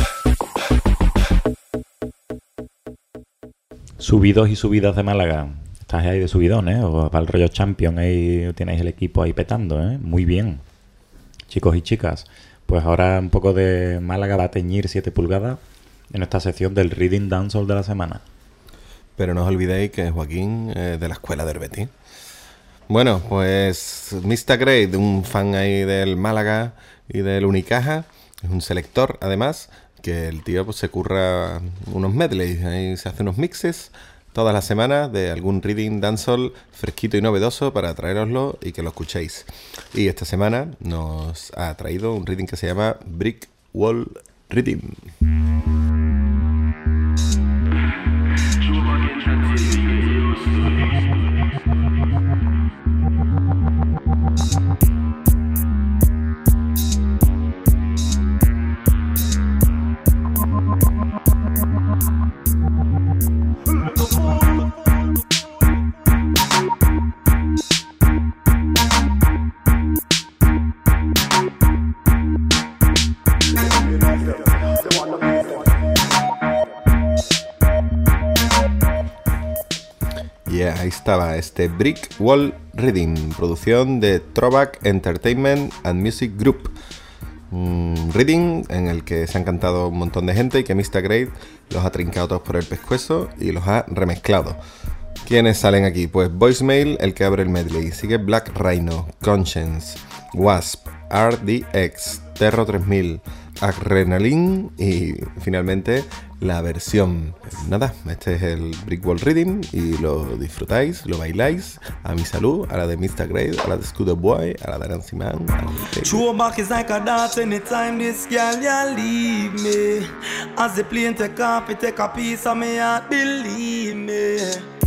Subidos y subidas de Málaga. Estás ahí de subidón, ¿eh? O para el rollo Champion, ahí tenéis el equipo ahí petando, ¿eh? Muy bien. Chicos y chicas, pues ahora un poco de Málaga va a teñir 7 pulgadas en esta sección del Reading Dancehall de la semana. Pero no os olvidéis que Joaquín es de la escuela de Herbeti. Bueno, pues Mr. Great, un fan ahí del Málaga y del Unicaja, es un selector además, que el tío pues se curra unos medleys, ahí se hace unos mixes todas las semanas de algún reading dancehall fresquito y novedoso para traeroslo y que lo escuchéis. Y esta semana nos ha traído un reading que se llama Brick Wall Reading. Yeah, ahí estaba este Brick Wall Reading, producción de Throwback Entertainment and Music Group. Reading en el que se han cantado un montón de gente y que Mr. Great los ha trincado todos por el pescuezo y los ha remezclado. ¿Quiénes salen aquí? Pues Voicemail, el que abre el medley. Sigue Black Rhino, Conscience, Wasp, RDX, Terro 3000, Adrenaline y finalmente la versión. Nada, este es el Brick Wall Reading y lo disfrutáis, lo bailáis a mi salud, a la de Mr. Great, a la de Scooter Boy, a la de Nancy Man. True back is like a dance anytime this girl ya leave me. As the plane take off, it take a piece of me heart, believe me.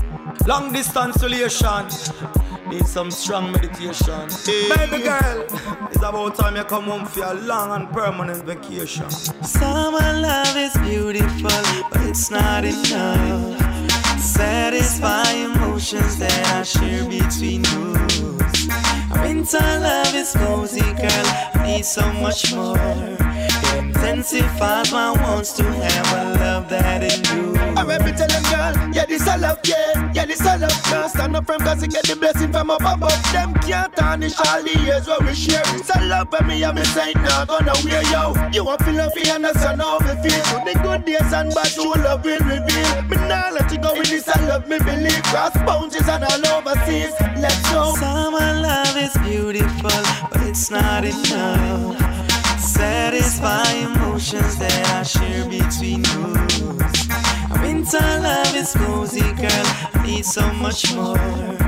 Long distance relation need some strong meditation. Hey. Baby girl, it's about time you come home for a long and permanent vacation. Summer love is beautiful, but it's not enough to satisfy emotions that I share between us. Winter love is cozy, girl, I need so much more. It intensifies my wants to have a love that endures. I remember telling girl, yeah, this I love, yeah, this I love. Can't stand up from cause you get the blessing from above. Them can't tarnish all the years where we share. It's a love when me and me say, nah, gonna wear yo. You want feel love, you understand how we feel. So the good days and bad, true love will reveal. Me nah let you go with this I love, me believe. Cross boundaries and all overseas, let's go. Summer love is beautiful, but it's not enough to satisfy emotions that I share between us. Winter love is cozy, girl, I need so much more.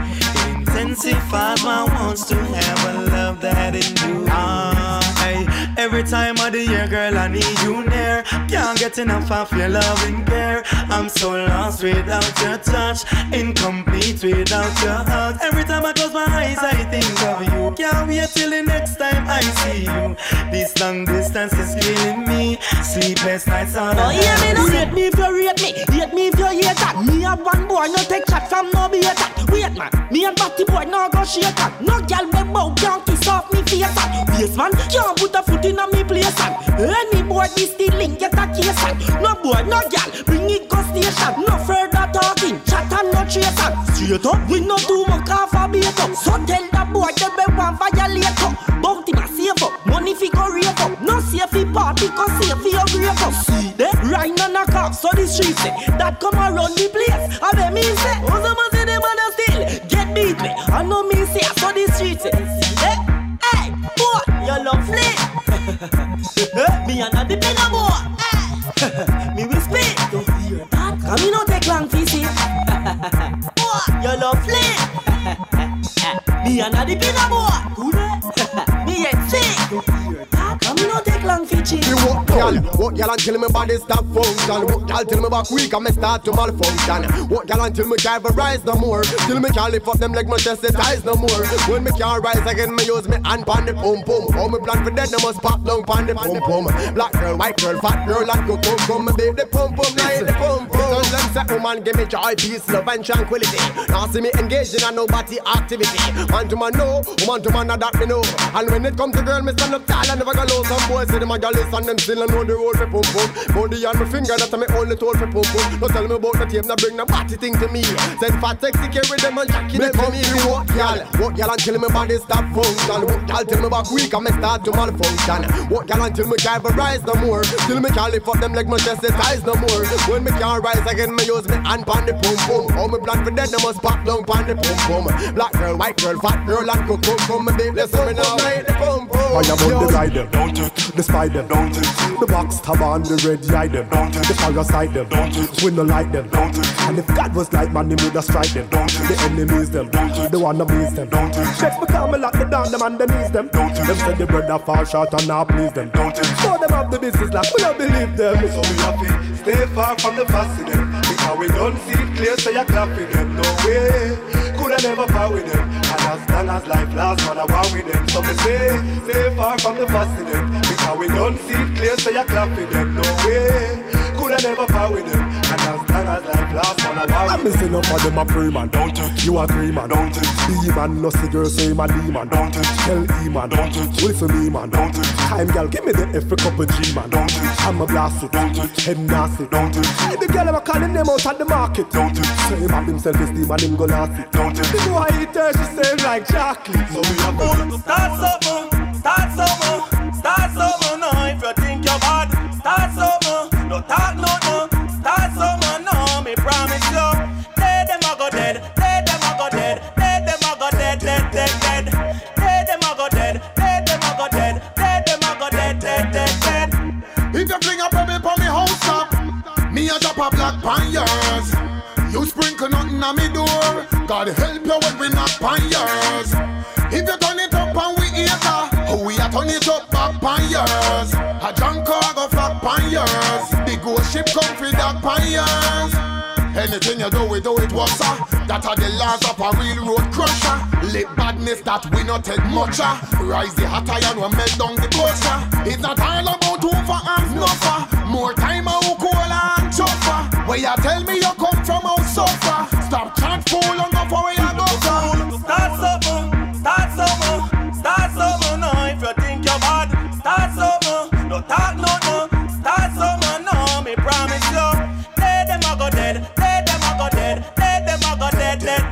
It intensifies my wants to have a love that endures. Hey, every time of the year, girl, I need you near. Can't get enough of your love and care. I'm so lost without your touch, incomplete without your hug. Every time I close my eyes, I think of you. Can't wait till the next time I see you. This long distance is killing me. Sleepless nights on the Hate me if you rate me, hate me if you hate that. Me have one boy, no take chat from no be that. Wait man, me and Batty boy no go shake that. No girl we bow can't kiss off me face that. Yes man, can't put a foot in a me place that. Any boy this the link get a case that. No boy, no girl, bring it go station. No further talking, chat and no chase that. Straight up, we no too much off a beat up. So tell the boy they be one violate up. Bounty ma save up, money fi go rake up. No safe fi party, cause safe fi your grave up. See there, right on a car, so the street say that come around the place. I bet me say, oh some say them man still get beat me. I know me say, so the street say, hey, boy, you lovely. Me and the bigger boy, me will speak. Don't fear that, cause me no take long to see. Boy, you lovely. Me and the bigger boy, me ain't sick. Don't fear that, cause me no take long to cheat. What y'all until me body stop function. What y'all till me back weak and me start to malfunction. What y'all until me can't rise no more. Till me can't lift up them like my chest the ties no more. When me can't rise again, me use me hand pon the pum pum. How me plan for dead, they must pop down pon the pum pum. Black girl, white girl, fat girl, and go come. Me baby the pum pum, like the pum pum. Tell them say, woman, give me joy, peace, love and tranquility. Now see me engaged in a nobody activity. Man to man know, woman to man that me know. And when it comes to girl, me stand up tall and never go low. Some boys say them a gallus and them still know the road for pum pum. Body on my finger, that's my only tool for pum pum. Don't tell me about the tape, now bring the party thing to me. Send fat sexy carry them and jack them to me. What y'all until me body stop function. What y'all till me back weak and me start to malfunction. What y'all until me can't rise no more. Till me can't lift up them like my chest the ties no more. When me can't rise again, me use me hand pon the pum pum. How me plan for dead, they must pop down pon the pum pum. Black girl, white girl, fat girl, and go come. Me baby, listen me now, the pum pum. I am on the ride them, don't it? The spider, don't it? The box tab on the red eye them, don't it? The parasite them, don't it? We no like them, don't it? And if God was like man, he would have strike them, don't it? The enemies them, don't it? The one that means them, don't it? Checks become a lot, the down them and the knees them, don't it? Them said the brother fall short and now please them, don't it? Show them up the business like we don't believe them. So we happy, stay far from the fussing them, because we don't see it clear, so you're clapping them, no way. Could I never power with them, and as long as life lasts, man, I war with them. So me say, stay far from the fussing them, because we don't see it clear, so you're clapping them, no way. Could I never power with them, and as long as life lasts, man, I'm missing up for them a free man. Don't it? You agree man. Don't it? B man, no see girl say my D man. Don't it? Tell E man. Don't it? Wait for me man. Don't it? Time girl, give me the F cup of G man. Don't it? I'm a blast it. Don't it? Head nasty. Don't it? The girl ever calling them out at the market. Don't it? Say him have himself esteem and him go nasty. Don't it? The boy eat her, she say like chocolate. So we have to start something, start something, start something now. If you think you're bad, start something. No talk no. Start something now. Me promise you. Dead them a go dead. Dead them a go dead. Dead them a go dead. Dead. Dead them a go dead. Dead them a go dead. Dead them a go dead. Dead. If you fling a pebble for me house up, me a drop a black pan yours. You sprinkle nothing on me door. God help you when we knock pan yours. If you turn it up and we eat we a turn it up back pan yours. A junk car go flat pan yours. The ghost ship come free dark pan yours. Anything you do it what's that are the laws of a real road crusher. Let badness that we not take much. Rise the hot iron and melt down the culture. It's not all about who for and snuffer. More time I who cola and chuffer. Where you tell me you come from out suffer. Stop chat fool and go for where you go for. Start something, start something, start something now. If you think you're bad, start something. No talk no. Start something now. Me promise you. Dead them a go dead. Dead them a go dead. Dead them a go dead. Dead.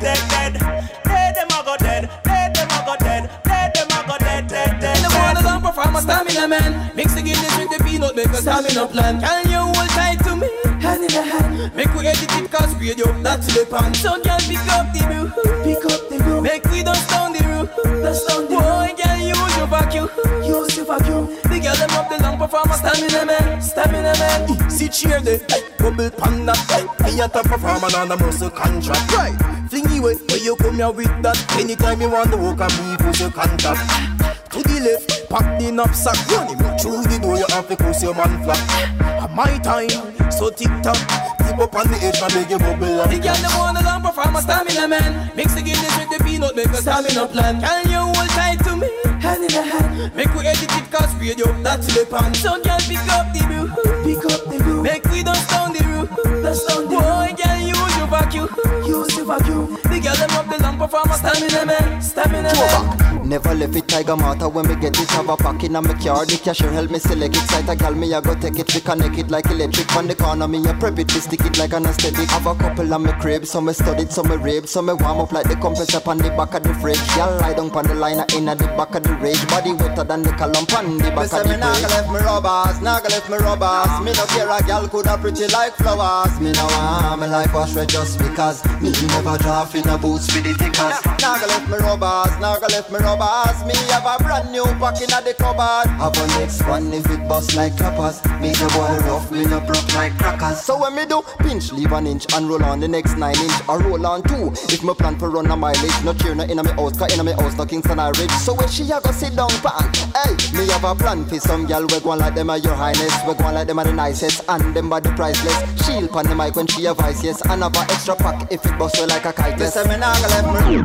Dead them a go dead. Dead them a go dead. Dead them a go dead. In the morning I'm perform a stamina man. Mix the Guinness with the peanut, make a stamina plan. Can you hold tight to me? Hand in the hand. Make we edit it cause radio, not to the pan. So girl pick up the roof. Pick up the roof. Make we dust down the roof. Dust down the roof. Boy girl use your vacuum. Use your vacuum. The girl them up the long perform a stamina man. Stamina man. See cheer the bubble panda. Me a top performer on a muscle contract. Right. Thingy way where you come here with that. Anytime you want to walk a me put your contact. To the left, pack the knapsack. Run him through the door, you have to cross your man flat. At my time, so tick-tock. Tip up on the edge and make you bubble up. The girl them wanna long perform a stamina man. Mix the Guinness with the peanut, make a stamina plan. Can you hold tight to me? Hand in the hand. Make we edit it cause radio, not to the pan. So girl pick up the roof. Pick up the roof. Make we dust down the roof. Dust down the roof. Boy girl use your vacuum. Use your vacuum. The girl them up the long perform a stamina man. Stamina man. Never left it tiger matter when me get it. Have a pack in a me car. The cashier help me select it. Sight a gal me I go take it. We connect it like electric. On the corner me I prep it. We stick it like an aesthetic. Have a couple on me crib. Some me studied, some me rib. Some me warm up like the compressor on the back of the fridge. Y'all lie down on the liner in at the back of the rage. Body wetter than the column on the back of the bridge. Me naga left me rubbers, naga left me rubbers. Me no care a gal coulda pretty like flowers. Me no want me life wash red just because me never draft in a boots for the tickers. Naga left me rubbers, naga left me rubbers. Me have a brand new pack in the cupboard. Have a next one if it bust like clappers. Me the boy rough, me no broke like crackers. So when me do pinch, leave an inch and roll on the next 9 inch or roll on 2. If me plan for run a mileage, no cheer no in a me house, cause in a me house no Kingston I Ridge. So when she a go sit down pan, hey, me have a plan for some gal we go like them a your highness. We go like them a the nicest and them body priceless. She'll pan the mic when she a vice, yes, and have a extra pack if it bust well like a kite. Yes, me nah go left me.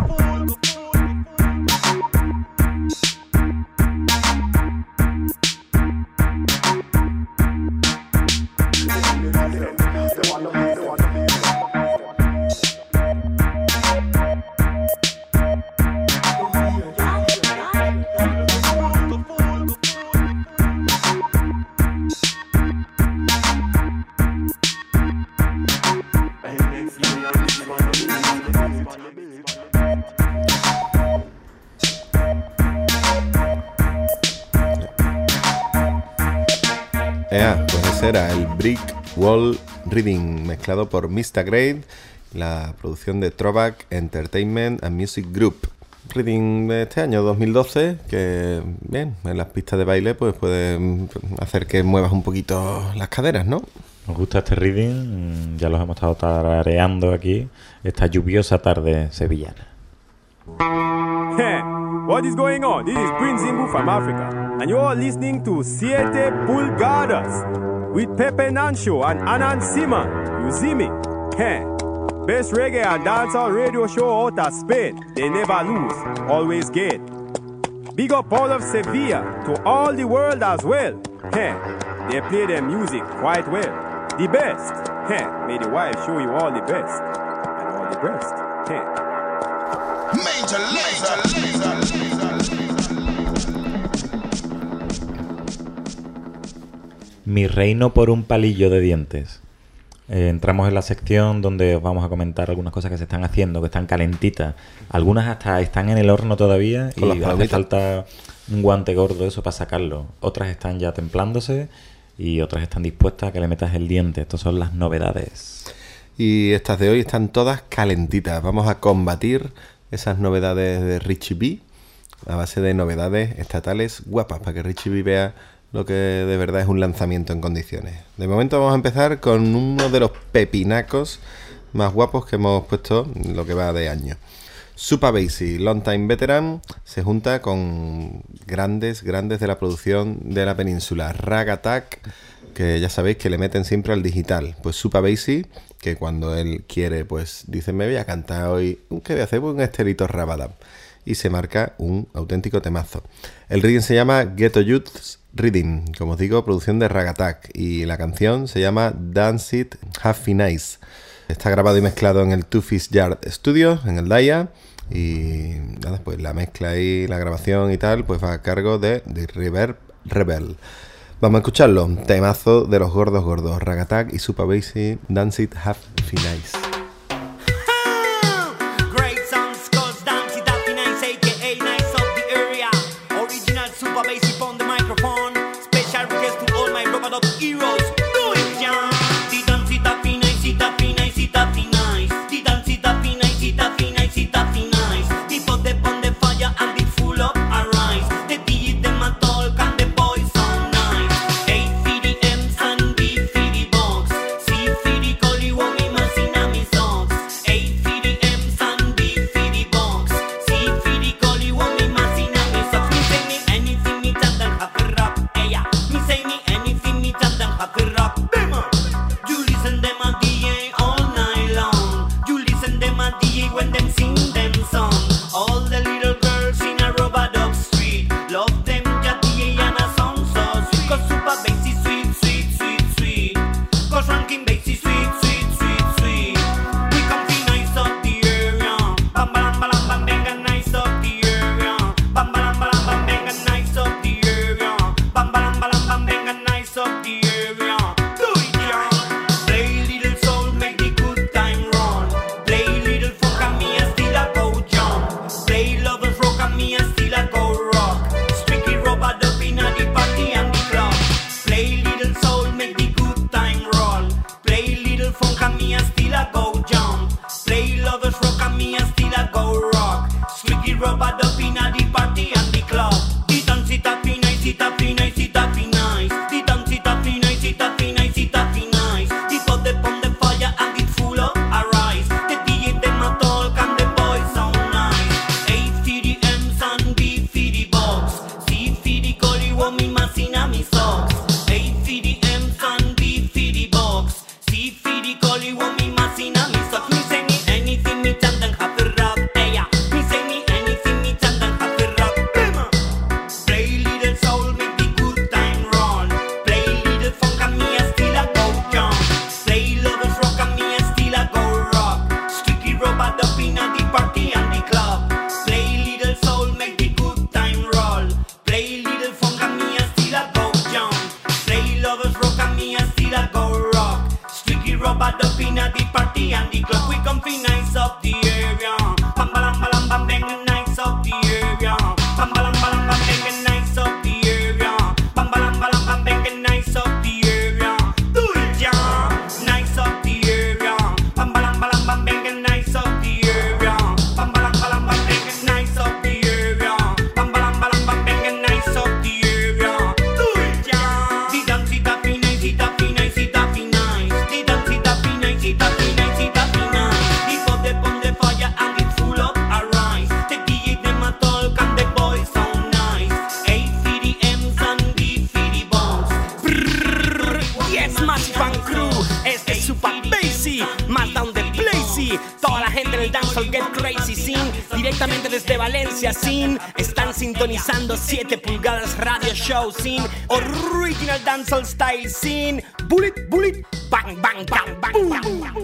Pues ese era el Brick Wall Reading, mezclado por Mr. Great, la producción de Throwback Entertainment and Music Group. Reading de este año 2012, que bien, en las pistas de baile pues puede hacer que muevas un poquito las caderas, ¿no? Nos gusta este reading, ya los hemos estado tarareando aquí, esta lluviosa tarde sevillana. Hey, what is going on? This is Prince Zimbu from Africa, and you are listening to Siete Pulgadas with Pepe Nancho and Anan Siman. You see me? Hey, best reggae and dancehall radio show out of Spain. They never lose, always get. Big up all of Sevilla to all the world as well. Hey, they play their music quite well. the best. May the wife show you all the best and all the best. Major laser. Mi reino por un palillo de dientes. Entramos en la sección donde os vamos a comentar algunas cosas que se están haciendo, que están calentitas. Algunas hasta están en el horno todavía y hace falta un guante gordo eso para sacarlo. Otras están ya templándose y otras están dispuestas a que le metas el diente. Estas son las novedades. Y estas de hoy están todas calentitas. Vamos a combatir esas novedades de Richie B a base de novedades estatales guapas para que Richie B vea lo que de verdad es un lanzamiento en condiciones. De momento vamos a empezar con uno de los pepinacos más guapos que hemos puesto en lo que va de año. Supa Bassy, Long Time Veteran, se junta con grandes de la producción de la península. Rag Attack, que ya sabéis que le meten siempre al digital. Pues Supa Bassy, que cuando él quiere, pues dice, me voy a cantar hoy, ¿qué voy a hacer? Pues un estelito Rabadab. Y se marca un auténtico temazo. El rhythm se llama Ghetto Youth's Rhythm, como os digo, producción de Rag Attack, y la canción se llama Dance It Happy Nice. Está grabado y mezclado en el Two Fish Yard Studio, en el Daya, y nada, pues la mezcla y la grabación y tal, pues va a cargo de The Reverb Rebel. Vamos a escucharlo, temazo de los gordos, Rag Attack y Supa Bassy, Dance It Happy Nice. Hustle, Get Crazy Scene, directamente desde Valencia, Scene. Están sintonizando 7 pulgadas Radio Show Scene, Original Dancehall Style Scene. Bullet, bullet, bang, bang, bang, bang, bang.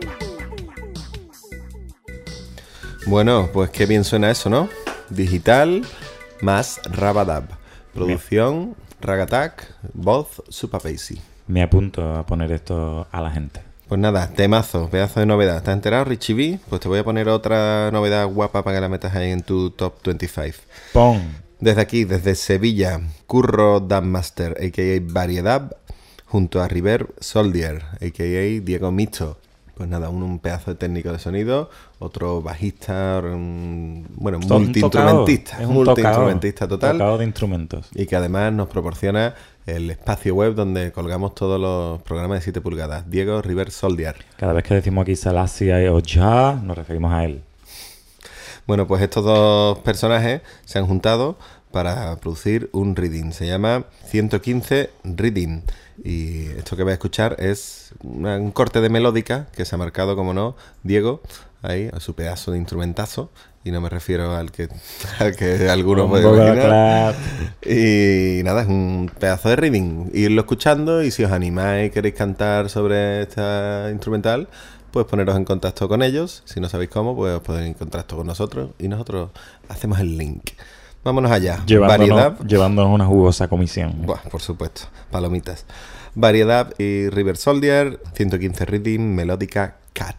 Bueno, pues qué bien suena eso, ¿no? Digital más Rabadab. Producción, Ragatak, voz, Supapacey. Me apunto a poner esto a la gente. Pues nada, temazo, pedazo de novedad. ¿Te has enterado, Richie B? Pues te voy a poner otra novedad guapa para que la metas ahí en tu top 25. ¡Pon! Desde aquí, desde Sevilla, Curro Dubmaster, a.k.a. Variedad, junto a River Soldier, a.k.a. Diego Mito. Pues nada, un pedazo de técnico de sonido, otro bajista, bueno, multiinstrumentista. Es un multiinstrumentista total. Tocado de instrumentos. Y que además nos proporciona el espacio web donde colgamos todos los programas de 7 pulgadas. Diego River Soldier. Cada vez que decimos aquí Salasia o Ya, nos referimos a él. Bueno, pues estos dos personajes se han juntado para producir un reading. Se llama 115 Reading. Y esto que vais a escuchar es un corte de melódica que se ha marcado, como no, Diego, ahí, a su pedazo de instrumentazo. Y no me refiero al que alguno puede imaginar. Y nada, es un pedazo de reading. Irlo escuchando y si os animáis y queréis cantar sobre esta instrumental, pues poneros en contacto con ellos. Si no sabéis cómo, pues os podéis en contacto con nosotros y nosotros hacemos el link. Vámonos allá. Llevándonos una jugosa comisión. Buah, por supuesto, palomitas. Variedad y River Soldier, 115 Reading, melódica Cat.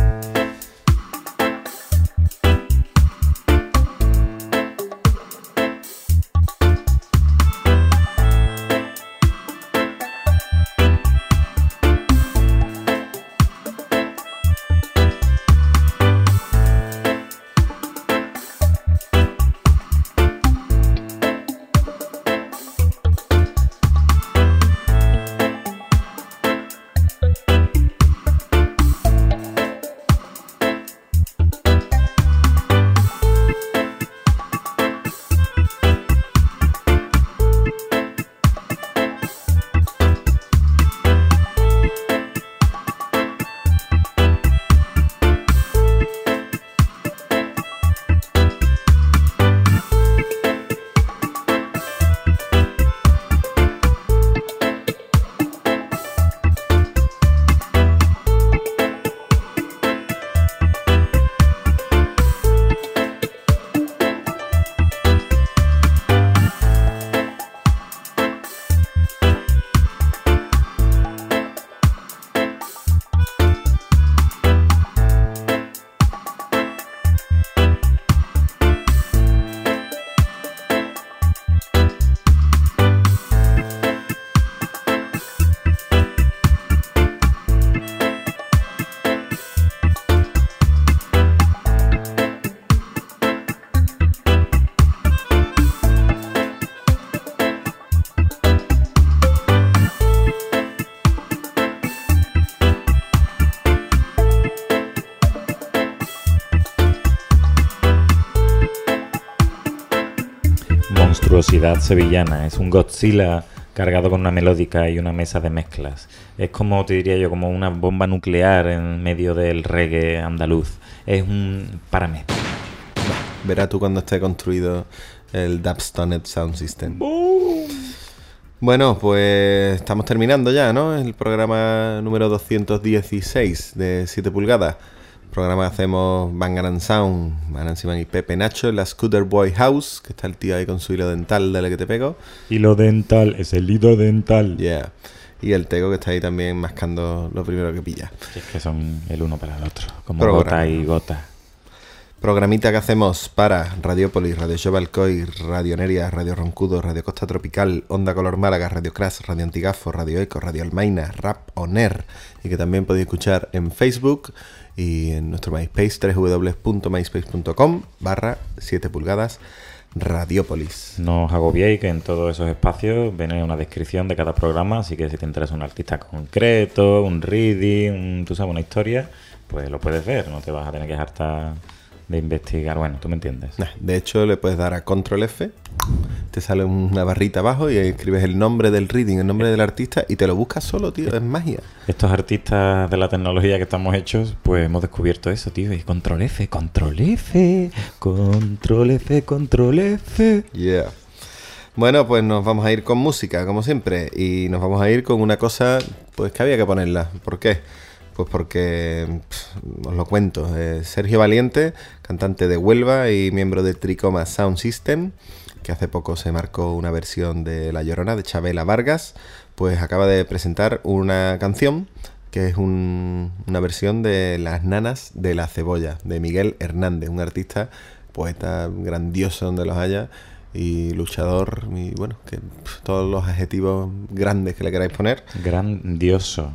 Monstruosidad sevillana, es un Godzilla cargado con una melódica y una mesa de mezclas. Es como, te diría yo, como una bomba nuclear en medio del reggae andaluz. Es un paramezcla. Verás tú cuando esté construido el Dubstoned Sound System. Bueno, pues estamos terminando ya, ¿no? El programa número 216 de 7 pulgadas. Programa que hacemos Bangaran Sound, Anansi Man y Pepe Nacho en la Scooter Boy House, que está el tío ahí con su hilo dental, dale que te pego. Hilo dental, es el hilo dental. Yeah. Y el Tego que está ahí también mascando lo primero que pilla. Es que son el uno para el otro, como Programa. gota y gota. Programita que hacemos para Radiopolis, Radio Show Alcoy, Radio Neria, Radio Roncudo, Radio Costa Tropical, Onda Color Málaga, Radio Crash, Radio Antigafo, Radio Eco, Radio Almaina, Rap Oner, y que también podéis escuchar en Facebook y en nuestro MySpace, www.myspace.com/7 pulgadas Radiopolis. No os agobiéis, que en todos esos espacios viene una descripción de cada programa, así que si te interesa un artista concreto, un reading, tú sabes, una historia, pues lo puedes ver, no te vas a tener que hartar de investigar. Bueno, tú me entiendes. De hecho, le puedes dar a Control F, te sale una barrita abajo y escribes el nombre del reading, el nombre del artista y te lo buscas solo, tío. Es magia. Estos artistas de la tecnología que estamos hechos, pues hemos descubierto eso, tío. Y Control F, Control F, Control F, Control F. Yeah. Bueno, pues nos vamos a ir con música, como siempre. Y nos vamos a ir con una cosa, pues que había que ponerla. ¿Por qué? Pues porque, os lo cuento, Sergio Valiente, cantante de Huelva y miembro de Tricoma Sound System, que hace poco se marcó una versión de La Llorona de Chabela Vargas, pues acaba de presentar una canción que es una versión de Las Nanas de la Cebolla, de Miguel Hernández, un artista, poeta grandioso donde los haya, y luchador, y bueno, que todos los adjetivos grandes que le queráis poner. Grandioso,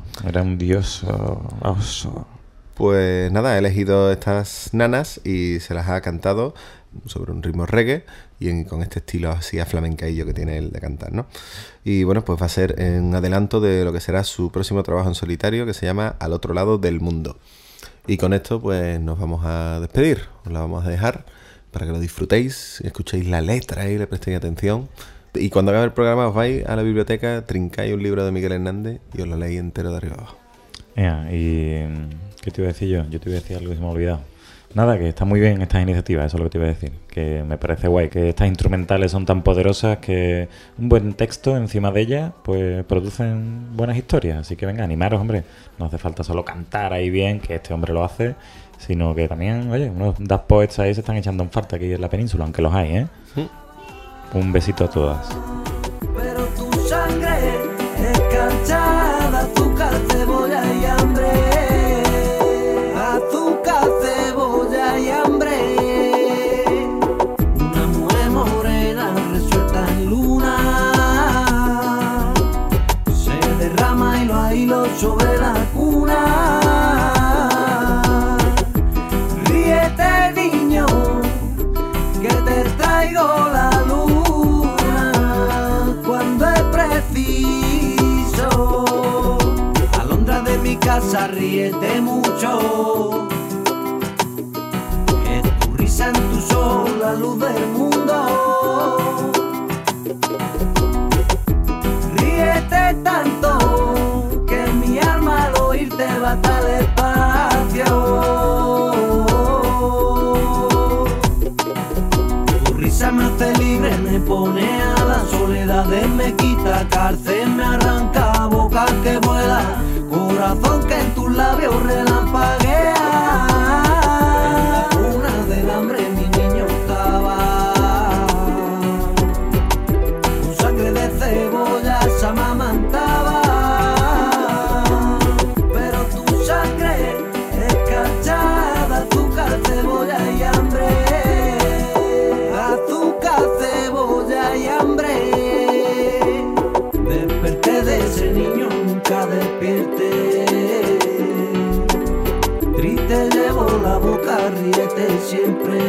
oso. Pues nada, he elegido estas nanas y se las ha cantado sobre un ritmo reggae y con este estilo así aflamencaillo que tiene él de cantar, ¿no? Y bueno, pues va a ser un adelanto de lo que será su próximo trabajo en solitario, que se llama Al Otro Lado del Mundo. Y con esto pues nos vamos a despedir, os la vamos a dejar para que lo disfrutéis, escuchéis la letra y le prestéis atención. Y cuando acabe el programa os vais a la biblioteca, trincáis un libro de Miguel Hernández y os lo leéis entero de arriba abajo. ¿Y qué te iba a decir yo? Yo te iba a decir algo que se me ha olvidado. Nada, que está muy bien estas iniciativas, eso es lo que te iba a decir. Que me parece guay, que estas instrumentales son tan poderosas que un buen texto encima de ellas pues producen buenas historias. Así que venga, animaros, hombre. No hace falta solo cantar ahí bien, que este hombre lo hace, sino que también, oye, unos Daft Poets ahí se están echando en falta aquí en la península, aunque los hay, ¿eh? Un besito a todas. Pero tu sangre es canchada, azúcar, cebolla y hambre. Azúcar, cebolla y hambre. Una mujer morena resuelta en luna, se derrama hilo a hilo sobre la cuna. Ríete, niño, que te traigo la luna cuando es preciso. Alondra de mi casa, ríete mucho, que tu risa en tus ojos la luz del mundo. Ríete tanto que mi alma al oírte va hasta el espacio. Tu risa me hace libre, me pone a la soledad, me quita cárcel, me arranca boca que vuela, corazón que en tus labios relampaguea. En la cuna del hambre mi niño estaba, con sangre de cebolla se amamantaba. Pero tu sangre es cachada, azúcar, cebolla y hambre. Azúcar, cebolla y hambre. Desperté de ese niño, nunca despierte. Triste llevo la boca, ríete siempre.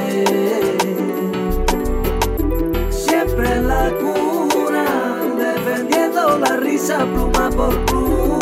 Siempre en la cuna, defendiendo la risa pluma por pluma.